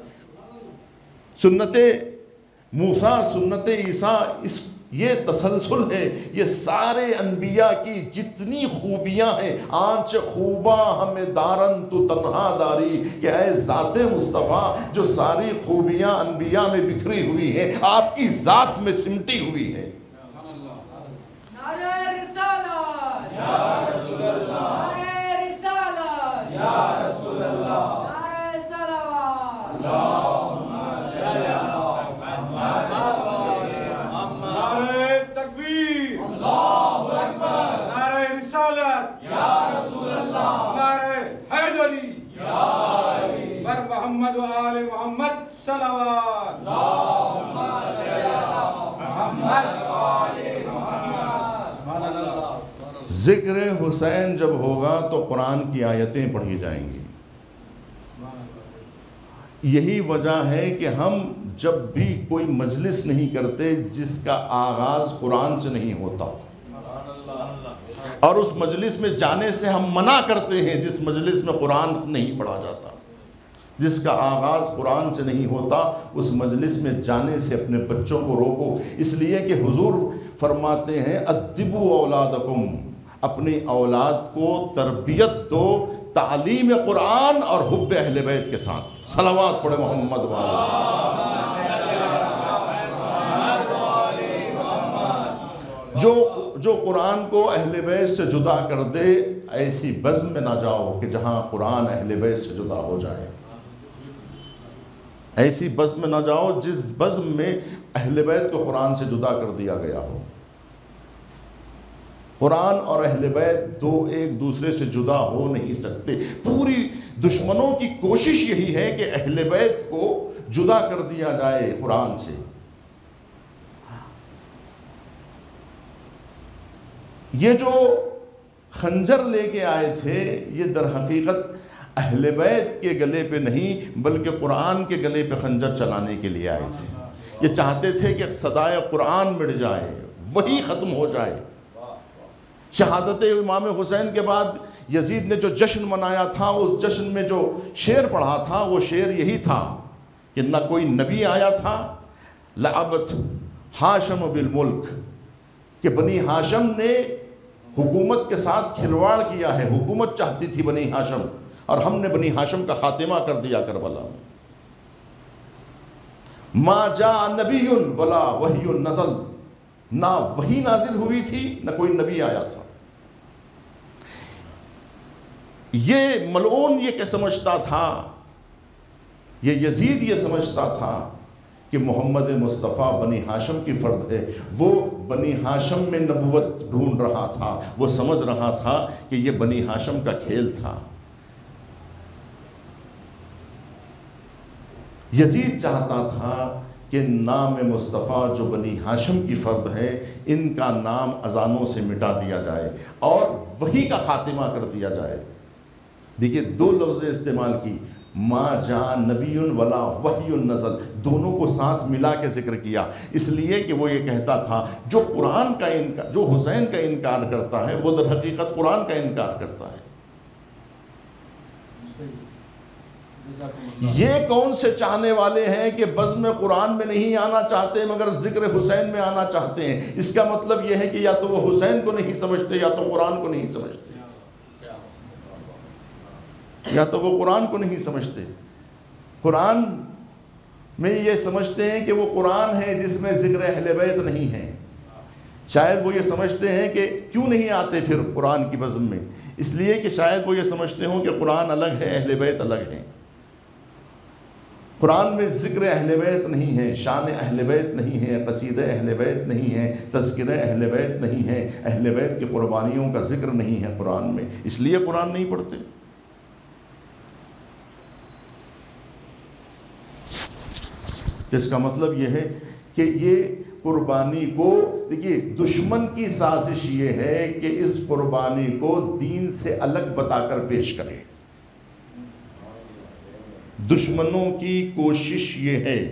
سنت موسیٰ، سنت عیسیٰ، یہ تسلسل ہے۔ یہ سارے انبیاء کی جتنی خوبیاں ہیں، آنچ خوبا ہمیں دارن تو تنہا داری، کہ اے ذات مصطفیٰ جو ساری خوبیاں انبیاء میں بکھری ہوئی ہیں آپ کی ذات میں سمٹی ہوئی ہیں۔ نعرہ رسالت یا رسول اللہ، نعرہ رسالت یا رسول اللہ، نعرہ صلوات اللہم صلی علی محمد، نعرہ تکبیر اللہ اکبر، نعرہ رسالت یا رسول اللہ، نعرہ حیدری یا علی، بر محمد و آل محمد صلوات اللہم صلی علی محمد و آل محمد۔ ذکر حسین جب ہوگا تو قرآن کی آیتیں پڑھی جائیں گی۔ یہی وجہ ہے کہ ہم جب بھی کوئی مجلس نہیں کرتے جس کا آغاز قرآن سے نہیں ہوتا، اور اس مجلس میں جانے سے ہم منع کرتے ہیں جس مجلس میں قرآن نہیں پڑھا جاتا۔ جس کا آغاز قرآن سے نہیں ہوتا اس مجلس میں جانے سے اپنے بچوں کو روکو، اس لیے کہ حضور فرماتے ہیں ادبوا اولادکم، اپنی اولاد کو تربیت دو تعلیم قرآن اور حب اہل بیت کے ساتھ۔ صلوات پڑھے محمد والے۔ جو قرآن کو اہل بیت سے جدا کر دے، ایسی بزم میں نہ جاؤ کہ جہاں قرآن اہل بیت سے جدا ہو جائے۔ ایسی بزم میں نہ جاؤ جس بزم میں اہل بیت کو قرآن سے جدا کر دیا گیا ہو۔ قرآن اور اہل بیت دو ایک دوسرے سے جدا ہو نہیں سکتے۔ پوری دشمنوں کی کوشش یہی ہے کہ اہل بیت کو جدا کر دیا جائے قرآن سے۔ یہ جو خنجر لے کے آئے تھے یہ در حقیقت اہل بیت کے گلے پہ نہیں بلکہ قرآن کے گلے پہ خنجر چلانے کے لیے آئے تھے۔ یہ چاہتے تھے کہ صدائے قرآن مٹ جائے، وہی ختم ہو جائے۔ شہادت امام حسین کے بعد یزید نے جو جشن منایا تھا، اس جشن میں جو شعر پڑھا تھا وہ شعر یہی تھا کہ نہ کوئی نبی آیا تھا، لعبت ہاشم بالملک، کہ بنی ہاشم نے حکومت کے ساتھ کھلواڑ کیا ہے۔ حکومت چاہتی تھی بنی ہاشم اور ہم نے بنی ہاشم کا خاتمہ کر دیا کربلا میں۔ ما جاء نبی ولا وحی نزل، نہ وحی نازل ہوئی تھی نہ کوئی نبی آیا تھا۔ یہ ملعون یہ کہ سمجھتا تھا، یہ یزید یہ سمجھتا تھا کہ محمد مصطفیٰ بنی ہاشم کی فرد ہے۔ وہ بنی ہاشم میں نبوت ڈھونڈ رہا تھا، وہ سمجھ رہا تھا کہ یہ بنی ہاشم کا کھیل تھا۔ یزید چاہتا تھا کہ نام مصطفیٰ جو بنی ہاشم کی فرد ہے ان کا نام اذانوں سے مٹا دیا جائے اور وحی کا خاتمہ کر دیا جائے۔ دیکھیے دو لفظ استعمال کی، ما جاء نبی ولا وحی نزل، دونوں کو ساتھ ملا کے ذکر کیا، اس لیے کہ وہ یہ کہتا تھا جو قرآن کا انکار، جو حسین کا انکار کرتا ہے وہ در حقیقت قرآن کا انکار کرتا ہے۔ یہ کون سے چاہنے والے ہیں کہ بزم قرآن میں نہیں آنا چاہتے مگر ذکر حسین میں آنا چاہتے ہیں؟ اس کا مطلب یہ ہے کہ یا تو وہ حسین کو نہیں سمجھتے یا تو قرآن کو نہیں سمجھتے، یا تو وہ قرآن کو نہیں سمجھتے۔ قرآن میں یہ سمجھتے ہیں کہ وہ قرآن ہے جس میں ذکر اہل بیت نہیں ہے۔ شاید وہ یہ سمجھتے ہیں کہ کیوں نہیں آتے پھر قرآن کی بزم میں، اس لیے کہ شاید وہ یہ سمجھتے ہوں کہ قرآن الگ ہے اہل بیت الگ ہے۔ قرآن میں ذکر اہل بیت نہیں ہے، شان اہل بیت نہیں ہے، قصیدہ اہل بیت نہیں ہے، تذکرہ اہل بیت نہیں ہے، اہل بیت کی قربانیوں کا ذکر نہیں ہے قرآن میں، اس لیے قرآن نہیں پڑھتے۔ اس کا مطلب یہ ہے کہ یہ قربانی کو، دیکھیے دشمن کی سازش یہ ہے کہ اس قربانی کو دین سے الگ بتا کر پیش کرے۔ دشمنوں کی کوشش یہ ہے،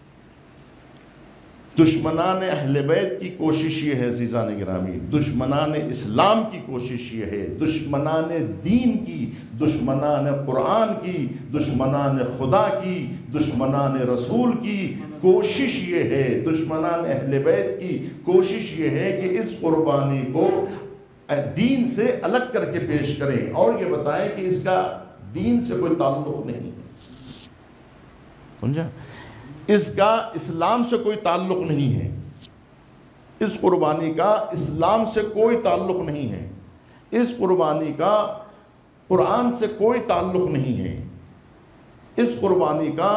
دشمنان اہل بیت کی کوشش یہ ہے عزیزان گرامی، دشمنان اسلام کی کوشش یہ ہے، دشمنان دین کی، دشمنان قرآن کی، دشمنان خدا کی، دشمنان رسول کی کوشش یہ ہے، دشمنان اہل بیت کی کوشش یہ ہے کہ اس قربانی کو دین سے الگ کر کے پیش کریں اور یہ بتائیں کہ اس کا دین سے کوئی تعلق نہیں ہے، سمجھا؟ اس کا اسلام سے کوئی تعلق نہیں ہے، اس قربانی کا اسلام سے کوئی تعلق نہیں ہے، اس قربانی کا قرآن سے کوئی تعلق نہیں ہے، اس قربانی کا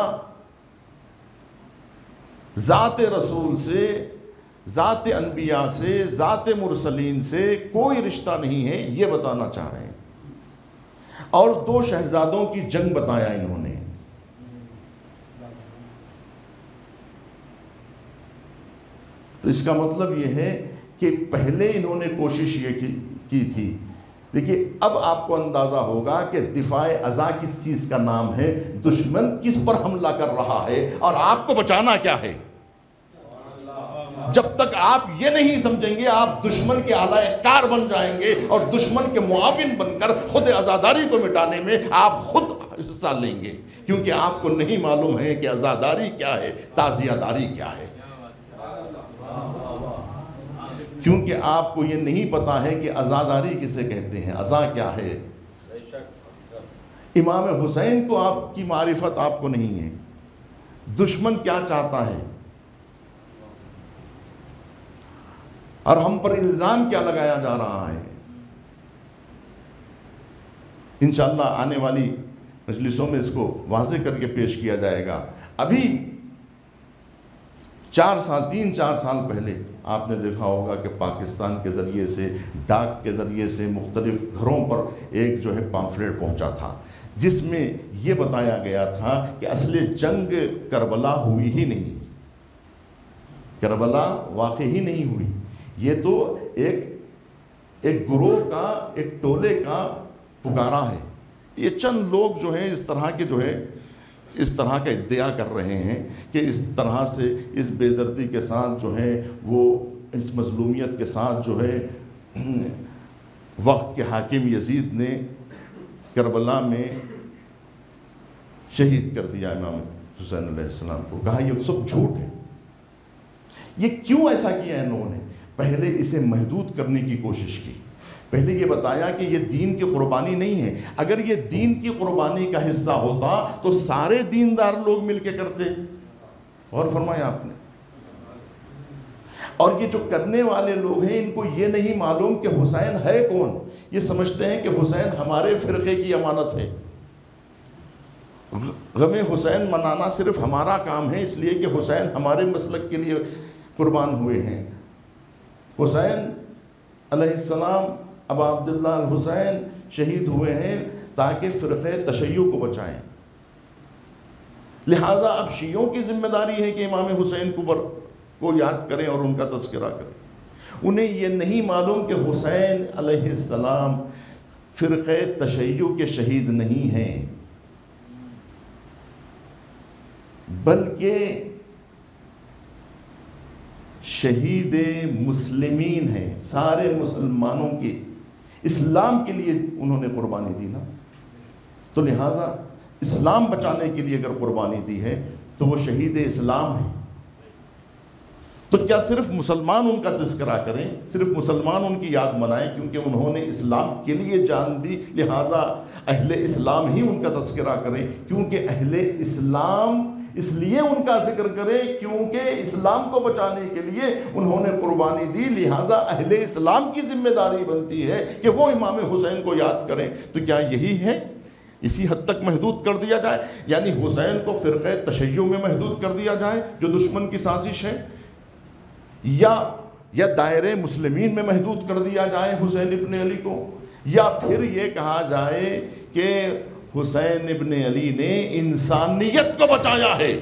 ذات رسول سے، ذات انبیاء سے، ذات مرسلین سے کوئی رشتہ نہیں ہے، یہ بتانا چاہ رہے ہیں۔ اور دو شہزادوں کی جنگ بتایا انہوں نے۔ تو اس کا مطلب یہ ہے کہ پہلے انہوں نے کوشش یہ کی تھی۔ دیکھیے اب آپ کو اندازہ ہوگا کہ دفاع ازا کس چیز کا نام ہے، دشمن کس پر حملہ کر رہا ہے اور آپ کو بچانا کیا ہے۔ جب تک آپ یہ نہیں سمجھیں گے آپ دشمن کے اعلی کار بن جائیں گے اور دشمن کے معاون بن کر خود عزاداری کو مٹانے میں آپ خود حصہ لیں گے، کیونکہ آپ کو نہیں معلوم ہے کہ عزاداری کیا ہے، تعزیہ داری کیا ہے، کیونکہ آپ کو یہ نہیں پتا ہے کہ عزاداری کسے کہتے ہیں، عزا کیا ہے۔ امام حسین کو آپ کی معرفت آپ کو نہیں ہے، دشمن کیا چاہتا ہے، اور ہم پر الزام کیا لگایا جا رہا ہے۔ انشاءاللہ آنے والی مجلسوں میں اس کو واضح کر کے پیش کیا جائے گا۔ ابھی 3-4 سال پہلے آپ نے دیکھا ہوگا کہ پاکستان کے ذریعے سے، ڈاک کے ذریعے سے مختلف گھروں پر ایک جو ہے پامفلیٹ پہنچا تھا، جس میں یہ بتایا گیا تھا کہ اصل جنگ کربلا ہوئی ہی نہیں، کربلا واقع ہی نہیں ہوئی، یہ تو ایک گروہ کا، ایک ٹولے کا پکارا ہے۔ یہ چند لوگ جو ہیں اس طرح کے جو ہے اس طرح کا ادعا کر رہے ہیں کہ اس طرح سے اس بے دردی کے ساتھ جو ہے وہ اس مظلومیت کے ساتھ جو ہے وقت کے حاکم یزید نے کربلا میں شہید کر دیا امام حسین علیہ السلام کو۔ کہا یہ سب جھوٹ ہے۔ یہ کیوں ایسا کیا انہوں نے؟ پہلے اسے محدود کرنے کی کوشش کی، پہلے یہ بتایا کہ یہ دین کی قربانی نہیں ہے۔ اگر یہ دین کی قربانی کا حصہ ہوتا تو سارے دیندار لوگ مل کے کرتے، اور فرمایا آپ نے۔ اور یہ جو کرنے والے لوگ ہیں ان کو یہ نہیں معلوم کہ حسین ہے کون، یہ سمجھتے ہیں کہ حسین ہمارے فرقے کی امانت ہے، غم حسین منانا صرف ہمارا کام ہے، اس لیے کہ حسین ہمارے مسلک کے لیے قربان ہوئے ہیں۔ حسین علیہ السلام ابا عبداللہ الحسین شہید ہوئے ہیں تاکہ فرقہ تشیع کو بچائیں، لہٰذا اب شیعوں کی ذمہ داری ہے کہ امام حسین کو یاد کریں اور ان کا تذکرہ کریں۔ انہیں یہ نہیں معلوم کہ حسین علیہ السلام فرقہ تشیع کے شہید نہیں ہیں، بلکہ شہید مسلمین ہیں، سارے مسلمانوں کے اسلام کے لیے انہوں نے قربانی دی نا، تو لہٰذا اسلام بچانے کے لیے اگر قربانی دی ہے تو وہ شہید اسلام ہیں۔ تو کیا صرف مسلمان ان کا تذکرہ کریں، صرف مسلمان ان کی یاد منائیں کیونکہ انہوں نے اسلام کے لیے جان دی، لہٰذا اہل اسلام ہی ان کا تذکرہ کریں، کیونکہ اہل اسلام اس لیے ان کا ذکر کریں کیونکہ اسلام کو بچانے کے لیے انہوں نے قربانی دی، لہٰذا اہل اسلام کی ذمہ داری بنتی ہے کہ وہ امام حسین کو یاد کریں۔ تو کیا یہی ہے؟ اسی حد تک محدود کر دیا جائے، یعنی حسین کو فرقہ تشیع میں محدود کر دیا جائے جو دشمن کی سازش ہے، یا دائرے مسلمین میں محدود کر دیا جائے حسین ابن علی کو، یا پھر یہ کہا جائے کہ حسین ابن علی نے انسانیت کو بچایا ہے۔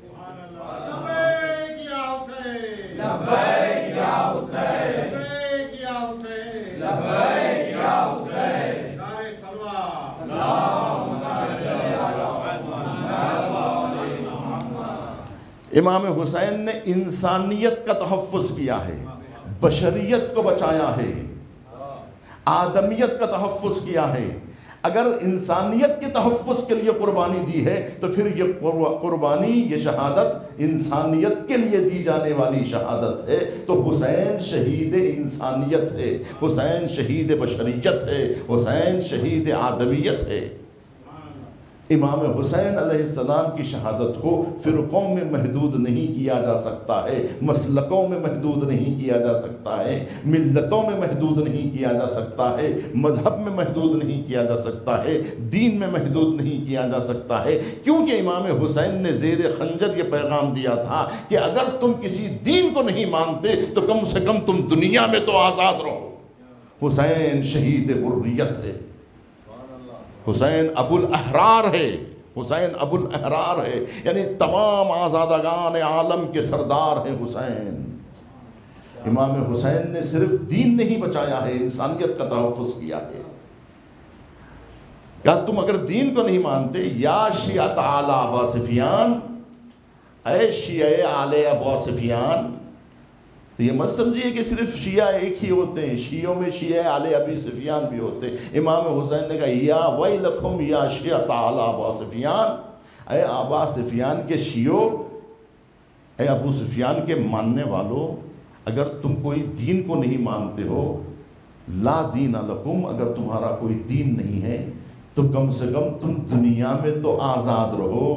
امام حسین نے انسانیت کا تحفظ کیا ہے، بشریت کو بچایا ہے، آدمیت کا تحفظ کیا ہے۔ اگر انسانیت کے تحفظ کے لیے قربانی دی ہے تو پھر یہ قربانی، یہ شہادت انسانیت کے لیے دی جانے والی شہادت ہے۔ تو حسین شہید انسانیت ہے، حسین شہید بشریت ہے، حسین شہید آدمیت ہے۔ امام حسین علیہ السلام کی شہادت کو فرقوں میں محدود نہیں کیا جا سکتا ہے، مسلکوں میں محدود نہیں کیا جا سکتا ہے، ملتوں میں محدود نہیں کیا جا سکتا ہے، مذہب میں محدود نہیں کیا جا سکتا ہے، دین میں محدود نہیں کیا جا سکتا ہے، کیونکہ امام حسین نے زیر خنجر یہ پیغام دیا تھا کہ اگر تم کسی دین کو نہیں مانتے تو کم سے کم تم دنیا میں تو آزاد رہو۔ حسین شہید حریت ہے، حسین ابو الاحرار ہے، حسین ابو الاحرار ہے، یعنی تمام آزادگان عالم کے سردار ہیں حسین۔ امام حسین نے صرف دین نہیں بچایا ہے، انسانیت کا تحفظ کیا ہے۔ کہا تم اگر دین کو نہیں مانتے، یا شیعہ آل ابا سفیان، اے شیعہ آل ابا سفیان، تو یہ مت سمجھیے کہ صرف شیعہ ایک ہی ہوتے ہیں، شیعوں میں شیعہ آل ابی سفیان بھی ہوتے ہیں۔ امام حسین نے کہا یا ویلکم یا شیعہ آل ابا سفیان، اے ابا سفیان کے شیعو، اے ابو سفیان کے ماننے والوں، اگر تم کوئی دین کو نہیں مانتے ہو، لا دین لکم، اگر تمہارا کوئی دین نہیں ہے تو کم سے کم تم دنیا میں تو آزاد رہو،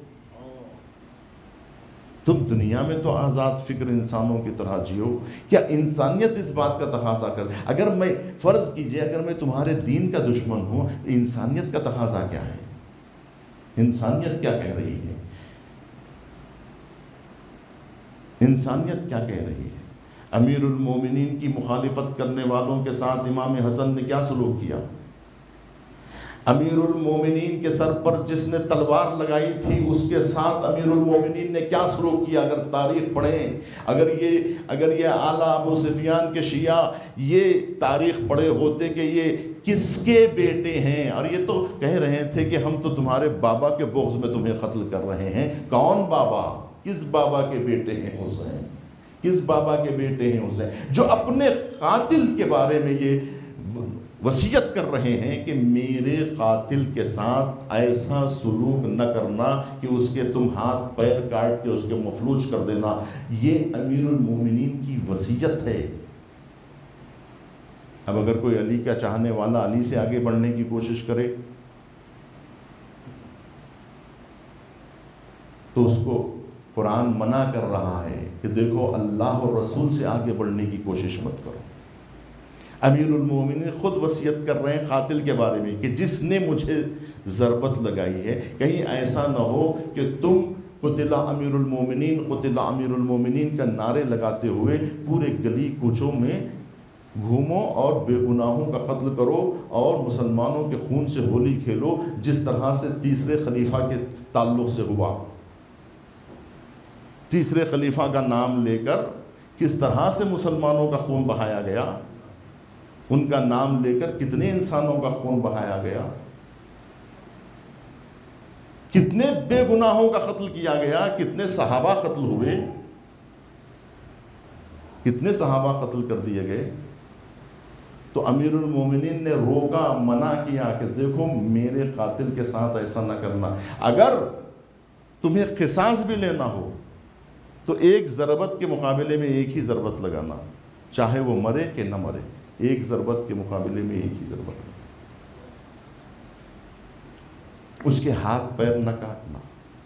تم دنیا میں تو آزاد فکر انسانوں کی طرح جیو۔ کیا انسانیت اس بات کا تقاضا کر، اگر میں فرض کیجئے اگر میں تمہارے دین کا دشمن ہوں، انسانیت کا تقاضا کیا ہے؟ انسانیت کیا کہہ رہی ہے؟ انسانیت کیا کہہ رہی ہے؟ امیر المومنین کی مخالفت کرنے والوں کے ساتھ امام حسن نے کیا سلوک کیا؟ امیر المومنین کے سر پر جس نے تلوار لگائی تھی اس کے ساتھ امیر المومنین نے کیا سلوک کیا؟ اگر تاریخ پڑھیں، اگر یہ اعلیٰ ابو سفیان کے شیعہ یہ تاریخ پڑھے ہوتے کہ یہ کس کے بیٹے ہیں، اور یہ تو کہہ رہے تھے کہ ہم تو تمہارے بابا کے بغض میں تمہیں قتل کر رہے ہیں۔ کون بابا؟ کس بابا کے بیٹے ہیں حسین؟ کس بابا کے بیٹے ہیں حسین جو اپنے قاتل کے بارے میں یہ وصیت کر رہے ہیں کہ میرے قاتل کے ساتھ ایسا سلوک نہ کرنا کہ اس کے تم ہاتھ پیر کاٹ کے اس کے مفلوج کر دینا۔ یہ امیر المومنین کی وصیت ہے۔ اب اگر کوئی علی کا چاہنے والا علی سے آگے بڑھنے کی کوشش کرے تو اس کو قرآن منع کر رہا ہے کہ دیکھو اللہ اور رسول سے آگے بڑھنے کی کوشش مت کرو۔ امیر المومنین خود وصیت کر رہے ہیں قاتل کے بارے میں کہ جس نے مجھے ضربت لگائی ہے، کہیں ایسا نہ ہو کہ تم قتل امیر المومنین قتل امیر المومنین کا نعرے لگاتے ہوئے پورے گلی کوچوں میں گھومو اور بے گناہوں کا قتل کرو اور مسلمانوں کے خون سے ہولی کھیلو، جس طرح سے تیسرے خلیفہ کے تعلق سے ہوا۔ تیسرے خلیفہ کا نام لے کر کس طرح سے مسلمانوں کا خون بہایا گیا، ان کا نام لے کر کتنے انسانوں کا خون بہایا گیا، کتنے بے گناہوں کا قتل کیا گیا، کتنے صحابہ قتل ہوئے، کتنے صحابہ قتل کر دیے گئے۔ تو امیر المومنین نے روکا، منع کیا کہ دیکھو میرے قاتل کے ساتھ ایسا نہ کرنا، اگر تمہیں قصاص بھی لینا ہو تو ایک ضربت کے مقابلے میں ایک ہی ضربت لگانا، چاہے وہ مرے کہ نہ مرے، ایک ضربت کے مقابلے میں ایک ہی ضربت لگانا، اس کے ہاتھ پیر نہ کاٹنا۔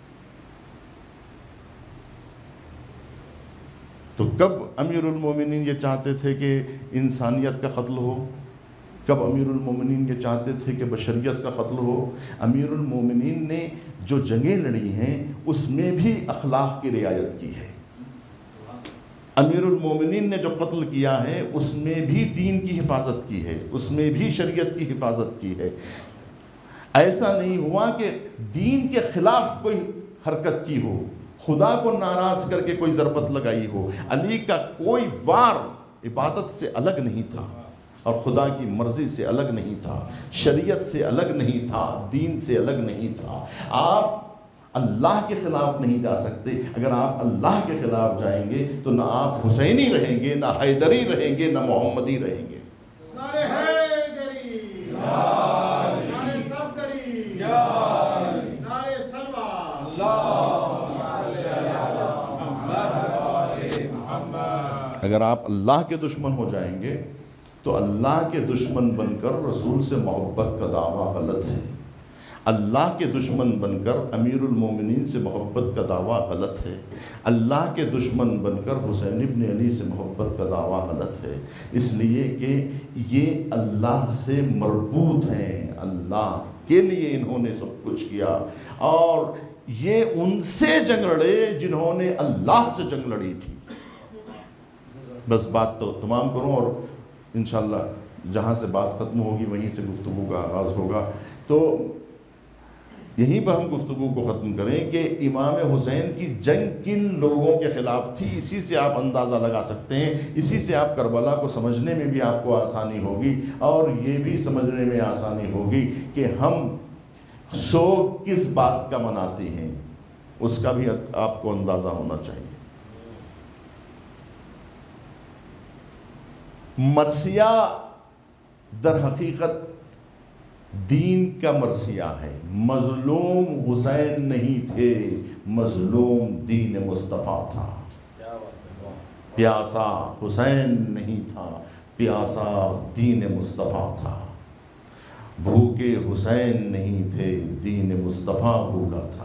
تو کب امیر المومنین یہ چاہتے تھے کہ انسانیت کا قتل ہو؟ کب امیر المومنین یہ چاہتے تھے کہ بشریت کا قتل ہو؟ امیر المومنین نے جو جنگیں لڑی ہیں اس میں بھی اخلاق کی رعایت کی ہے۔ امیر المومنین نے جو قتل کیا ہے اس میں بھی دین کی حفاظت کی ہے، اس میں بھی شریعت کی حفاظت کی ہے۔ ایسا نہیں ہوا کہ دین کے خلاف کوئی حرکت کی ہو، خدا کو ناراض کر کے کوئی ضربت لگائی ہو۔ علی کا کوئی وار عبادت سے الگ نہیں تھا اور خدا کی مرضی سے الگ نہیں تھا، شریعت سے الگ نہیں تھا، دین سے الگ نہیں تھا۔ آپ اللہ کے خلاف نہیں جا سکتے۔ اگر آپ اللہ کے خلاف جائیں گے تو نہ آپ حسینی رہیں گے، نہ حیدری رہیں گے، نہ محمدی رہیں گے۔ نعرہ حیدری، نعرہ صفدری، نعرہ سلوى، اگر آپ اللہ کے دشمن ہو جائیں گے تو اللہ کے دشمن بن کر رسول سے محبت کا دعویٰ غلط ہے، اللہ کے دشمن بن کر امیر المومنین سے محبت کا دعویٰ غلط ہے، اللہ کے دشمن بن کر حسین ابن علی سے محبت کا دعویٰ غلط ہے، اس لیے کہ یہ اللہ سے مربوط ہیں، اللہ کے لیے انہوں نے سب کچھ کیا، اور یہ ان سے جنگ لڑے جنہوں نے اللہ سے جنگ لڑی تھی۔ بس بات تو تمام کروں اور انشاءاللہ جہاں سے بات ختم ہوگی وہیں سے گفتگو کا آغاز ہوگا۔ تو یہیں پر ہم گفتگو کو ختم کریں کہ امام حسین کی جنگ کن لوگوں کے خلاف تھی، اسی سے آپ اندازہ لگا سکتے ہیں، اسی سے آپ کربلا کو سمجھنے میں بھی آپ کو آسانی ہوگی، اور یہ بھی سمجھنے میں آسانی ہوگی کہ ہم شوق کس بات کا مناتے ہیں، اس کا بھی آپ کو اندازہ ہونا چاہیے۔ مرثیہ در حقیقت دین کا مرثیہ ہے. مظلوم حسین نہیں تھے، مظلوم دین مصطفیٰ تھا. پیاسا حسین نہیں تھا، پیاسا دین مصطفیٰ تھا. بھوکے حسین نہیں تھے، دین مصطفیٰ بھوکا تھا.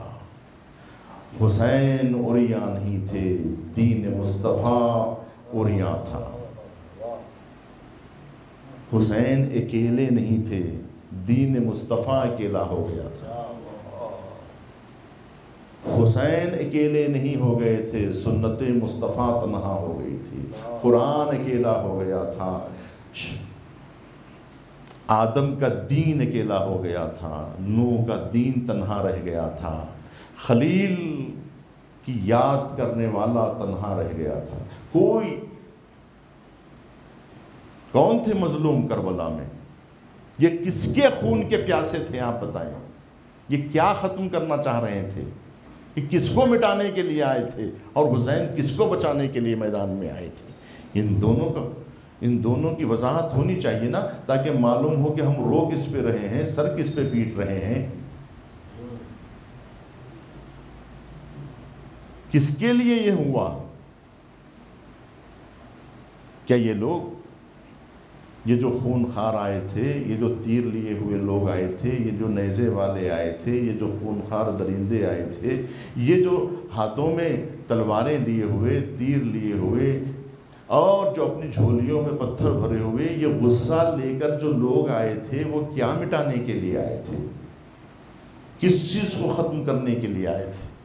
حسین عریاں نہیں تھے، دین مصطفیٰ عریاں تھا. حسین اکیلے نہیں تھے، دین مصطفیٰ اکیلا ہو گیا تھا. حسین اکیلے نہیں ہو گئے تھے، سنت مصطفیٰ تنہا ہو گئی تھی. قرآن اکیلا ہو گیا تھا، آدم کا دین اکیلا ہو گیا تھا، نوح کا دین تنہا رہ گیا تھا، خلیل کی یاد کرنے والا تنہا رہ گیا تھا. کون تھے مظلوم کربلا میں؟ یہ کس کے خون کے پیاسے تھے آپ بتائیں؟ یہ کیا ختم کرنا چاہ رہے تھے؟ یہ کس کو مٹانے کے لیے آئے تھے؟ اور حسین کس کو بچانے کے لیے میدان میں آئے تھے؟ ان دونوں کی وضاحت ہونی چاہیے نا، تاکہ معلوم ہو کہ ہم رو کس پہ رہے ہیں، سر کس پہ پیٹ رہے ہیں، کس کے لیے یہ ہوا. کیا یہ لوگ، یہ جو خون خار آئے تھے، یہ جو تیر لیے ہوئے لوگ آئے تھے، یہ جو نیزے والے آئے تھے، یہ جو خون خار درندے آئے تھے، یہ جو ہاتھوں میں تلواریں لیے ہوئے، تیر لیے ہوئے، اور جو اپنی جھولیوں میں پتھر بھرے ہوئے، یہ غصہ لے کر جو لوگ آئے تھے، وہ کیا مٹانے کے لیے آئے تھے؟ کس چیز کو ختم کرنے کے لیے آئے تھے؟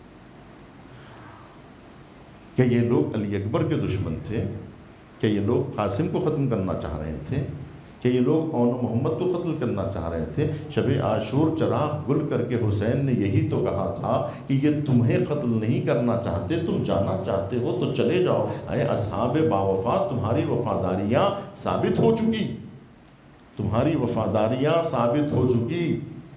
کیا یہ لوگ علی اکبر کے دشمن تھے؟ کیا یہ لوگ قاسم کو ختم کرنا چاہ رہے تھے؟ کیا یہ لوگ اون محمد کو قتل کرنا چاہ رہے تھے؟ شب عاشور چراغ گل کر کے حسین نے یہی تو کہا تھا کہ یہ تمہیں قتل نہیں کرنا چاہتے، تم جانا چاہتے ہو تو چلے جاؤ. اے اصحاب باوفا، تمہاری وفاداریاں ثابت ہو چکی، تمہاری وفاداریاں ثابت ہو چکی.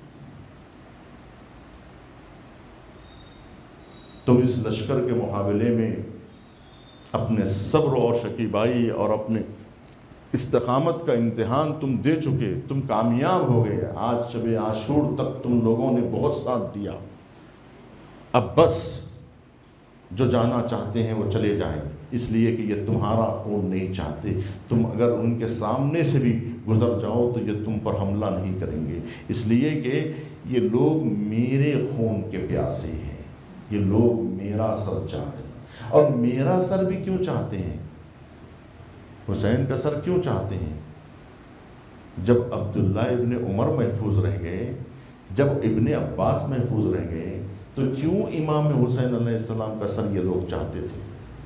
تم اس لشکر کے مقابلے میں اپنے صبر اور شکیبائی اور اپنے استقامت کا امتحان تم دے چکے، تم کامیاب ہو گئے. آج شب عاشور تک تم لوگوں نے بہت ساتھ دیا، اب بس جو جانا چاہتے ہیں وہ چلے جائیں، اس لیے کہ یہ تمہارا خون نہیں چاہتے. تم اگر ان کے سامنے سے بھی گزر جاؤ تو یہ تم پر حملہ نہیں کریں گے، اس لیے کہ یہ لوگ میرے خون کے پیاسے ہیں، یہ لوگ میرا سر چاہتے ہیں. اور میرا سر بھی کیوں چاہتے ہیں؟ حسین کا سر کیوں چاہتے ہیں؟ جب عبداللہ ابن عمر محفوظ رہ گئے، جب ابن عباس محفوظ رہ گئے، تو کیوں امام حسین علیہ السلام کا سر یہ لوگ چاہتے تھے؟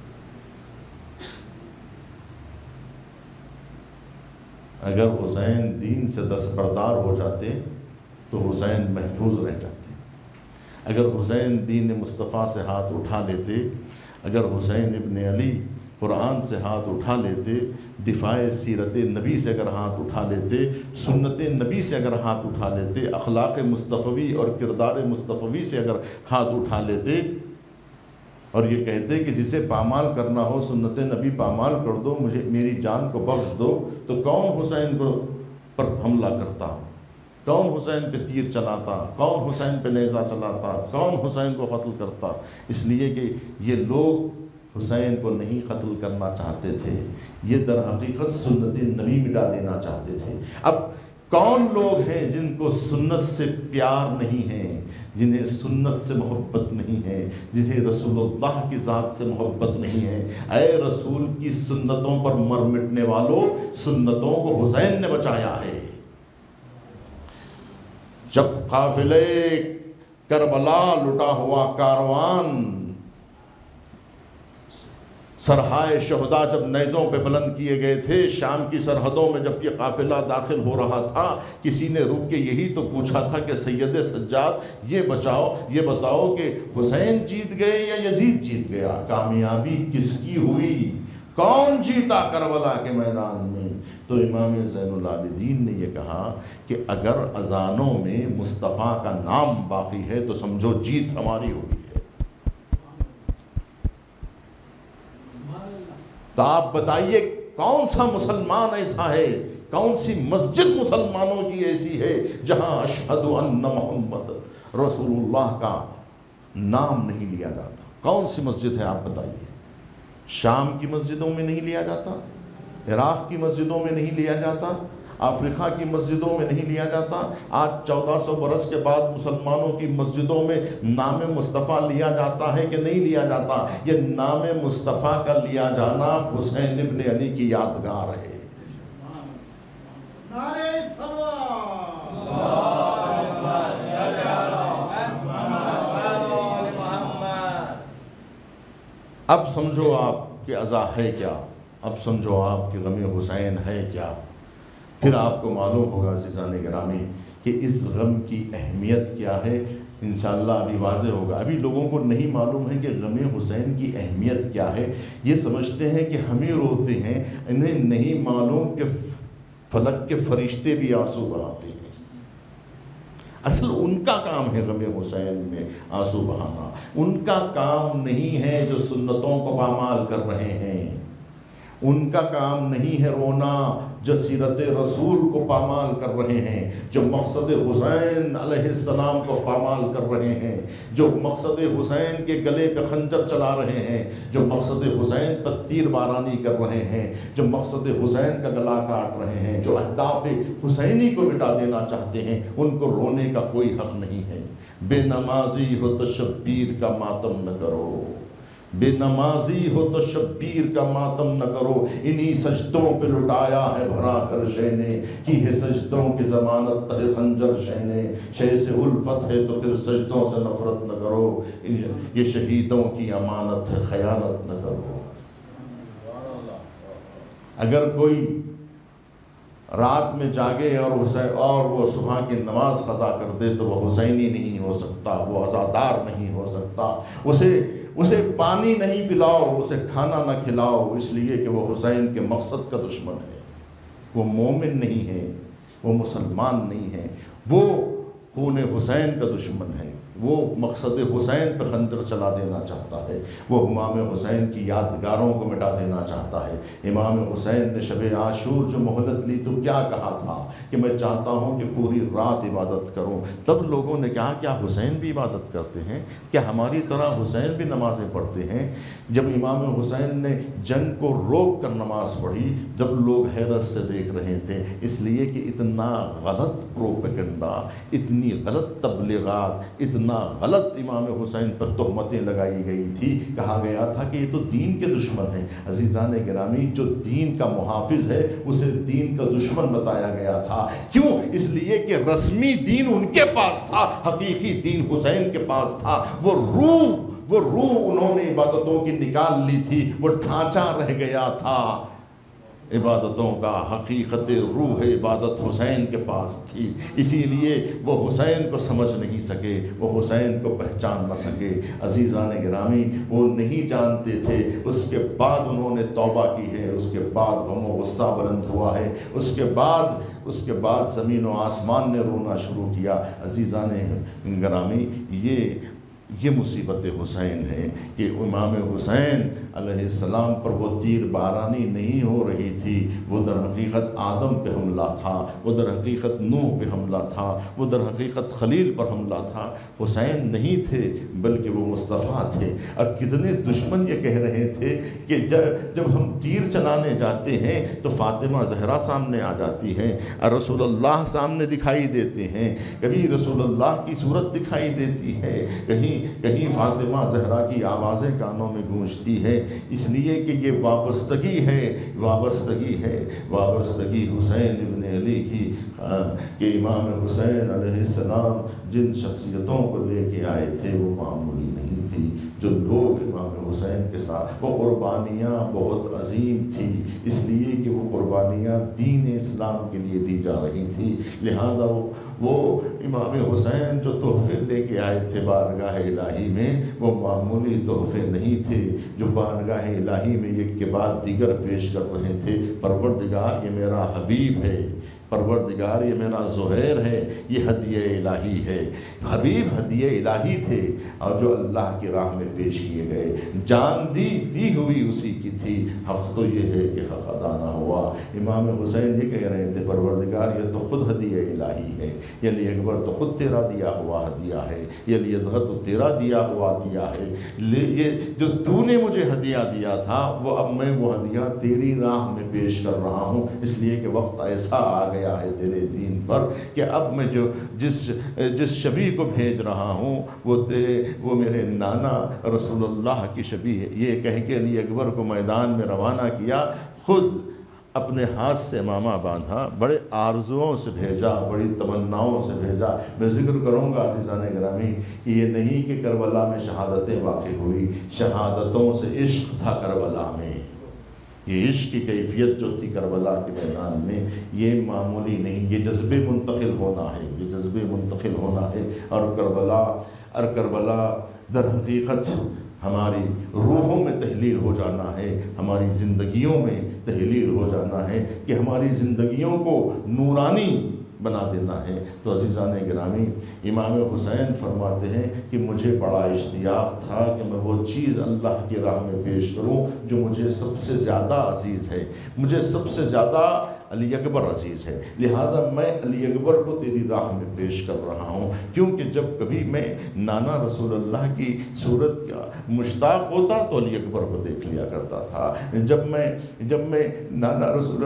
اگر حسین دین سے دستبردار ہو جاتے تو حسین محفوظ رہ جاتے. اگر حسین دین مصطفیٰ سے ہاتھ اٹھا لیتے، اگر حسین ابن علی قرآن سے ہاتھ اٹھا لیتے، دفاع سیرت نبی سے اگر ہاتھ اٹھا لیتے، سنت نبی سے اگر ہاتھ اٹھا لیتے، اخلاق مصطفی اور کردار مصطفی سے اگر ہاتھ اٹھا لیتے، اور یہ کہتے کہ جسے پامال کرنا ہو سنت نبی پامال کر دو، مجھے میری جان کو بخش دو، تو کون حسین پر حملہ کرتا؟ کون حسین پہ تیر چلاتا؟ کون حسین پہ نیزہ چلاتا؟ کون حسین کو قتل کرتا؟ اس لیے کہ یہ لوگ حسین کو نہیں قتل کرنا چاہتے تھے، یہ در حقیقت سنت نبی مٹا دینا چاہتے تھے. اب کون لوگ ہیں جن کو سنت سے پیار نہیں ہے، جنہیں سنت سے محبت نہیں ہے، جنہیں رسول اللہ کی ذات سے محبت نہیں ہے؟ اے رسول کی سنتوں پر مر مٹنے والوں، سنتوں کو حسین نے بچایا ہے. جب قافلے کربلا لٹا ہوا کاروان، سرہائے شہداء جب نیزوں پہ بلند کیے گئے تھے، شام کی سرحدوں میں جب یہ قافلہ داخل ہو رہا تھا، کسی نے رک کے یہی تو پوچھا تھا کہ سید سجاد یہ بتاؤ کہ حسین جیت گئے یا یزید جیت گیا؟ کامیابی کس کی ہوئی؟ کون جیتا کربلا کے میدان میں؟ تو امام زین العابدین نے یہ کہا کہ اگر اذانوں میں مصطفیٰ کا نام باقی ہے تو سمجھو جیت ہماری ہوئی ہے. تو آپ بتائیے کون سا مسلمان ایسا ہے، کون سی مسجد مسلمانوں کی ایسی ہے جہاں اشہد ان محمد رسول اللہ کا نام نہیں لیا جاتا؟ کون سی مسجد ہے آپ بتائیے؟ شام کی مسجدوں میں نہیں لیا جاتا، عراق کی مسجدوں میں نہیں لیا جاتا، افریقہ کی مسجدوں میں نہیں لیا جاتا۔ آج 1400 برس کے بعد مسلمانوں کی مسجدوں میں نام مصطفیٰ لیا جاتا ہے کہ نہیں لیا جاتا؟ یہ نام مصطفیٰ کا لیا جانا حسین ابن علی کی یادگار ہے۔ نعرہ صلوات، اب سمجھو آپ کہ عزا ہے کیا، اب سمجھو آپ کہ غم حسین ہے کیا۔ پھر آپ کو معلوم ہوگا عزیزان گرامی کہ اس غم کی اہمیت کیا ہے۔ انشاءاللہ ابھی واضح ہوگا۔ ابھی لوگوں کو نہیں معلوم ہے کہ غم حسین کی اہمیت کیا ہے۔ یہ سمجھتے ہیں کہ ہم ہی روتے ہیں، انہیں نہیں معلوم کہ فلک کے فرشتے بھی آنسو بہاتے ہیں۔ اصل ان کا کام ہے غم حسین میں آنسو بہانا، ان کا کام نہیں ہے جو سنتوں کو پامال کر رہے ہیں، ان کا کام نہیں ہے رونا جو سیرت رسول کو پامال کر رہے ہیں، جو مقصد حسین علیہ السلام کو پامال کر رہے ہیں، جو مقصد حسین کے گلے پہ خنجر چلا رہے ہیں، جو مقصد حسین پر تیر بارانی کر رہے ہیں، جو مقصد حسین کا گلا کاٹ رہے ہیں، جو اہداف حسینی کو مٹا دینا چاہتے ہیں، ان کو رونے کا کوئی حق نہیں ہے۔ بے نمازی ہو تو شبیر کا ماتم نہ کرو، بے نمازی ہو تو شبیر کا ماتم نہ کرو، انہی سجدوں پہ لٹایا ہے بھرا کر شے نے، کی ہے سجدوں کی ضمانت تہ خنجر شے نے، شے سے الفت ہے تو پھر سجدوں سے نفرت نہ کرو، یہ شہیدوں کی امانت ہے خیانت نہ کرو۔ اگر کوئی رات میں جاگے اور وہ صبح کی نماز قضا کر دے تو وہ حسینی نہیں ہو سکتا، وہ عزادار نہیں ہو سکتا۔ اسے پانی نہیں پلاؤ، اسے کھانا نہ کھلاؤ، اس لیے کہ وہ حسین کے مقصد کا دشمن ہے، وہ مومن نہیں ہے، وہ مسلمان نہیں ہے، وہ خون حسین کا دشمن ہے، وہ مقصد حسین پہ خنجر چلا دینا چاہتا ہے، وہ امام حسین کی یادگاروں کو مٹا دینا چاہتا ہے۔ امام حسین نے شب عاشور جو مہلت لی تو کیا کہا تھا کہ میں چاہتا ہوں کہ پوری رات عبادت کروں۔ تب لوگوں نے کہا کیا حسین بھی عبادت کرتے ہیں؟ کیا ہماری طرح حسین بھی نمازیں پڑھتے ہیں؟ جب امام حسین نے جنگ کو روک کر نماز پڑھی، جب لوگ حیرت سے دیکھ رہے تھے، اس لیے کہ اتنا غلط پروپیگنڈا، اتنی غلط تبلیغات، اتنا غلط امام حسین پر تہمتیں لگائی گئی تھی، کہا گیا تھا کہ یہ تو دین کے دشمن ہیں۔ عزیزان گرامی، جو دین کا محافظ ہے اسے دین کا دشمن بتایا گیا تھا۔ کیوں؟ اس لیے کہ رسمی دین ان کے پاس تھا، حقیقی دین حسین کے پاس تھا۔ وہ روح انہوں نے عبادتوں کی نکال لی تھی، وہ ڈھانچہ رہ گیا تھا عبادتوں کا، حقیقت روح عبادت حسین کے پاس تھی، اسی لیے وہ حسین کو سمجھ نہیں سکے، وہ حسین کو پہچان نہ سکے۔ عزیزان گرامی، وہ نہیں جانتے تھے، اس کے بعد انہوں نے توبہ کی ہے، اس کے بعد غم و غصہ بلند ہوا ہے، اس کے بعد زمین و آسمان نے رونا شروع کیا۔ عزیزان گرامی، یہ مصیبت حسین ہے کہ امام حسین علیہ السلام پر وہ تیر بارانی نہیں ہو رہی تھی، وہ در حقیقت آدم پہ حملہ تھا، وہ در حقیقت نوح پہ حملہ تھا، وہ در حقیقت خلیل پر حملہ تھا۔ حسین نہیں تھے بلکہ وہ مصطفیٰ تھے۔ اور کتنے دشمن یہ کہہ رہے تھے کہ جب ہم تیر چلانے جاتے ہیں تو فاطمہ زہرا سامنے آ جاتی ہے اور رسول اللہ سامنے دکھائی دیتے ہیں، کبھی رسول اللہ کی صورت دکھائی دیتی ہے، کہیں فاطمہ زہرا کی آوازیں کانوں میں گونجتی ہے، اس لیے کہ یہ وابستگی حسین ابن علی کی، کہ امام حسین علیہ السلام جن شخصیتوں کو لے کے آئے تھے وہ معمولی نہیں تھی۔ جو لوگ امام حسین کے ساتھ، وہ قربانیاں بہت عظیم تھی، اس لیے کہ وہ قربانیاں دین اسلام کے لیے دی جا رہی تھی، لہٰذا وہ امام حسین جو تحفے لے کے آئے تھے بارگاہ الہی میں، وہ معمولی تحفے نہیں تھے جو بارگاہ الہی میں ایک کے بعد دیگر پیش کر رہے تھے۔ پروردگار یہ میرا حبیب ہے، پروردگار یہ میرا زہیر ہے، یہ ہدیہ الہی ہے۔ حبیب ہدیہ الہی تھے اور جو اللہ کی راہ میں پیش کیے گئے، جان دی ہوئی اسی کی تھی۔ حق تو یہ ہے کہ حق ادا نہ ہوا۔ امام حسین یہ کہہ رہے تھے پروردگار یہ تو خود ہدیہ الہی ہے، یہ علی اکبر تو خود تیرا دیا ہوا ہدیہ ہے، یہ علی اصغر تو تیرا دیا ہوا ہدیہ ہے، یہ جو تو نے مجھے ہدیہ دیا تھا وہ اب میں وہ ہدیہ تیری راہ میں پیش کر رہا ہوں، اس لیے کہ وقت ایسا آ گیا ہے تیرے دین پر کہ اب میں جس شبیہ کو بھیج رہا ہوں وہ میرے نانا رسول اللہ کی شبیہ ہے۔ یہ کہہ کے علی اکبر کو میدان میں روانہ کیا، خود اپنے ہاتھ سے امامہ باندھا، بڑے آرزوؤں سے بھیجا، بڑی تمناؤں سے بھیجا۔ میں ذکر کروں گا عزیزان گرامی کہ یہ نہیں کہ کربلا میں شہادتیں واقع ہوئی، شہادتوں سے عشق تھا کربلا میں۔ یہ عشق کی کیفیت جو تھی کربلا کے میدان میں یہ معمولی نہیں، یہ جذبے منتقل ہونا ہے، یہ جذبے منتقل ہونا ہے۔ اور کربلا در حقیقت ہماری روحوں میں تحلیل ہو جانا ہے، ہماری زندگیوں میں تحلیل ہو جانا ہے کہ ہماری زندگیوں کو نورانی بنا دینا ہے۔ تو عزیزان گرامی امام حسین فرماتے ہیں کہ مجھے بڑا اشتیاق تھا کہ میں وہ چیز اللہ کی راہ میں پیش کروں جو مجھے سب سے زیادہ عزیز ہے، مجھے سب سے زیادہ علی اکبر عزیز ہے، لہٰذا میں علی اکبر کو تیری راہ میں پیش کر رہا ہوں۔ کیونکہ جب کبھی میں نانا رسول اللہ کی صورت کا مشتاق ہوتا تو علی اکبر کو دیکھ لیا کرتا تھا۔ جب میں نانا رسول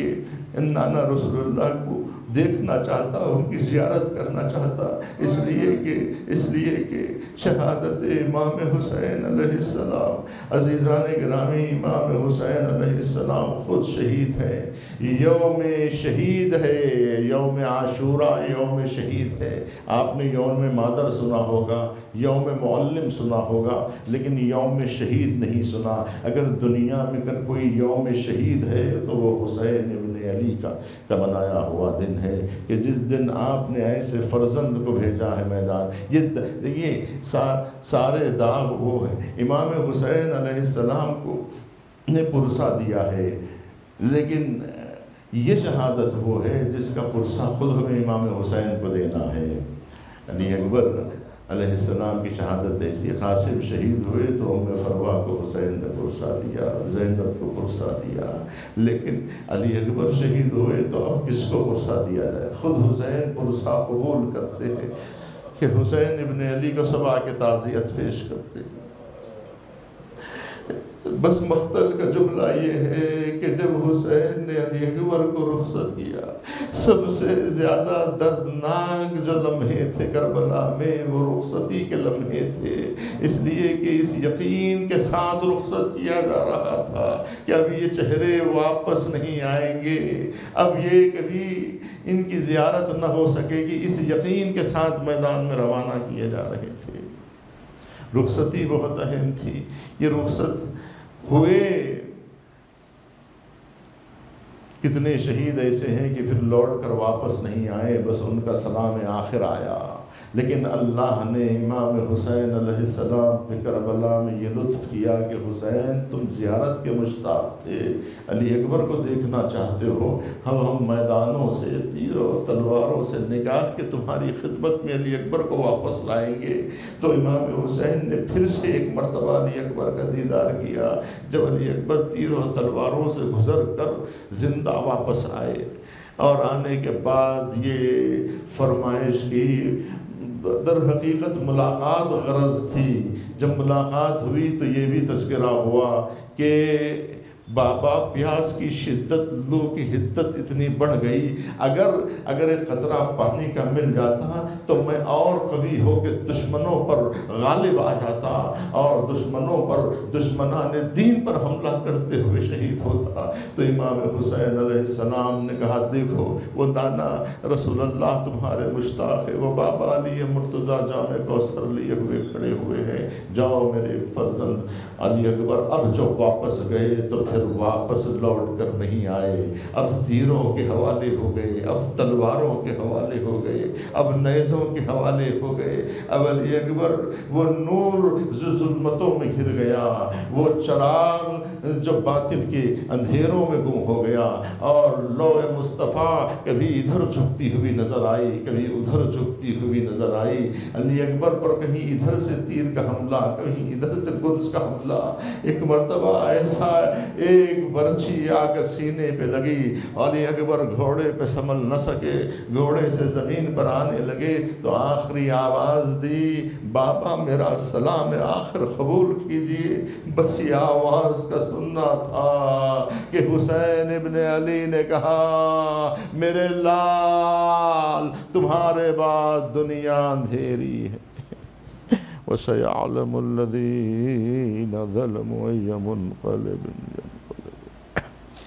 اللہ کو دیکھنا چاہتا، ان کی زیارت کرنا چاہتا، اس لیے کہ شہادت امام حسین علیہ السلام، عزیزان گرامی امام حسین علیہ السلام خود شہید ہے، یوم شہید ہے، یوم عاشوراء یوم شہید ہے۔ آپ نے یوم مادر سنا ہوگا، یوم معلم سنا ہوگا، لیکن یوم شہید نہیں سنا۔ اگر دنیا میں کوئی یوم شہید ہے تو وہ حسین ابن علی کا بنایا ہوا دن ہے کہ جس دن آپ نے ایسے فرزند کو بھیجا ہے میدان۔ یہ سارے داغ وہ ہیں۔ امام حسین علیہ السلام کو نے پرسہ دیا ہے، لیکن یہ شہادت وہ ہے جس کا پرسہ خود ہمیں امام حسین کو دینا ہے۔ علی اکبر علیہ السلام کی شہادت ایسی، قاسم شہید ہوئے تو ام فروا کو حسین نے پرسہ دیا، زینب کو پرسہ دیا، لیکن علی اکبر شہید ہوئے تو اب کس کو پرسہ دیا جائے؟ خود حسین پرسہ قبول کرتے ہیں کہ حسین ابن علی کو سب آ کے تعزیت پیش کرتے ہیں۔ بس مقتل کا جملہ یہ ہے کہ جب حسین نے علی اکبر کو رخصت کیا، سب سے زیادہ دردناک جو لمحے تھے کربلا میں وہ رخصتی کے لمحے تھے، اس لیے کہ اس یقین کے ساتھ رخصت کیا جا رہا تھا کہ اب یہ چہرے واپس نہیں آئیں گے، اب یہ کبھی ان کی زیارت نہ ہو سکے گی، اس یقین کے ساتھ میدان میں روانہ کیے جا رہے تھے۔ رخصتی بہت اہم تھی۔ یہ رخصت ہوئے، کتنے شہید ایسے ہیں کہ پھر لوٹ کر واپس نہیں آئے، بس ان کا سلام آخر آیا، لیکن اللہ نے امام حسین علیہ السلام پہ کربلا میں یہ لطف کیا کہ حسین تم زیارت کے مشتاق تھے، علی اکبر کو دیکھنا چاہتے ہو، ہم میدانوں سے تیروں تلواروں سے نکال کے تمہاری خدمت میں علی اکبر کو واپس لائیں گے۔ تو امام حسین نے پھر سے ایک مرتبہ علی اکبر کا دیدار کیا، جب علی اکبر تیروں تلواروں سے گزر کر زندہ واپس آئے، اور آنے کے بعد یہ فرمائش کی، در حقیقت ملاقات غرض تھی۔ جب ملاقات ہوئی تو یہ بھی تذکرہ ہوا کہ بابا پیاس کی شدت، لو کی حدت اتنی بڑھ گئی، اگر ایک قطرہ پانی کا مل جاتا تو میں اور قوی ہو کے دشمنوں پر غالب آ جاتا اور دشمنان دین پر حملہ کرتے ہوئے شہید ہوتا۔ تو امام حسین علیہ السلام نے کہا دیکھو وہ نانا رسول اللہ تمہارے مشتاق ہے، وہ بابا علی مرتضیٰ جامع کوثر لیے ہوئے کھڑے ہوئے ہیں، جاؤ میرے فرزند۔ علی اکبر اب جب واپس گئے تو پھر واپس لوٹ کر نہیں آئے، اب تیروں کے حوالے ہو گئے، اب تلواروں کے حوالے ہو گئے، اب نیزوں کے حوالے ہو گئے۔ اب علی اکبر وہ نور جو ظلمتوں میں گھر گیا، وہ چراغ جو باطل کے اندھیروں میں گم ہو گیا، اور اور لوح مصطفیٰ کبھی ادھر جھکتی ہوئی نظر آئی، کبھی ادھر جھکتی ہوئی نظر آئی۔ علی اکبر پر کہیں ادھر سے تیر کا حملہ، کہیں ادھر سے گرز کا حملہ۔ ایک مرتبہ ایسا ایک برچھی آ کر سینے پہ لگی، علی اکبر گھوڑے پہ سنبھل نہ سکے، گھوڑے سے زمین پر آنے لگے تو آخری آواز دی، بابا میرا سلام آخر قبول کیجئے۔ بس یہ آواز کا سننا تھا کہ حسین ابن علی نے کہا، میرے لال تمہارے بعد دنیا اندھیری ہے۔ وَسَيَعْلَمُ الَّذِينَ ظَلَمُوا أَيَّ مُنْقَلِبٍ يَنْقَلِبُونَ۔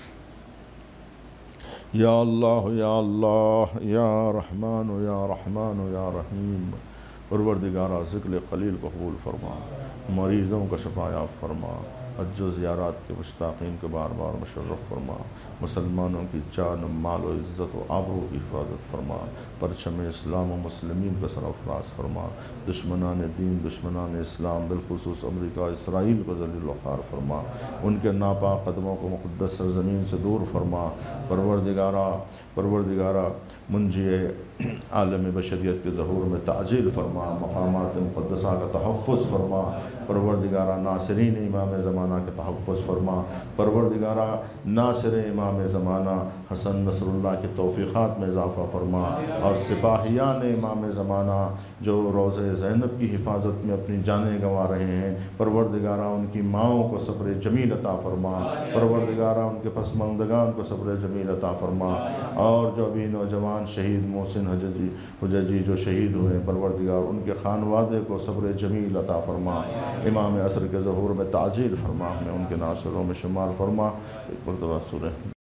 یا اللہ یا اللہ یا رحمان یا رحمان یا رحیم، پروردگارہ ذکر خلیل کو قبول فرما، مریضوں کا شفا یاب فرما، حج و زیارات کے مشتاقین کو بار بار مشرف فرما، مسلمانوں کی جان مال و عزت و آبرو کی حفاظت فرما، پرچم اسلام و مسلمین کا سرفراز فرما، دشمنان دین دشمنان اسلام بالخصوص امریکہ اسرائیل کو ذلیل و خوار فرما، ان کے ناپاک قدموں کو مقدس سرزمین سے دور فرما۔ پروردگارہ منجی عالم بشریت کے ظہور میں تعجیل فرما، مقامات مقدسہ کا تحفظ فرما، پروردگارہ ناصرین امام زمانہ کے تحفظ فرما، پروردگارہ ناصر امام زمانہ حسن نصر اللہ کے توفیقات میں اضافہ فرما، اور سپاہیان امام زمانہ جو روضہ زینب کی حفاظت میں اپنی جانیں گنوا رہے ہیں، پروردگارہ ان کی ماؤں کو صبر جمیل عطا فرما، پروردگارہ ان کے پسماندگان کو صبر جمیل عطا فرما، اور جو ابھی نوجوان شہید محسن حججی جو شہید ہوئے ہیں، پروردگار ان کے خانوادے کو صبر جمیل عطا فرما، امام عصر کے ظہور میں تعجیل فرما، ہمیں ان کے ناصروں میں شمار فرما۔ ایک مرتبہ سورہ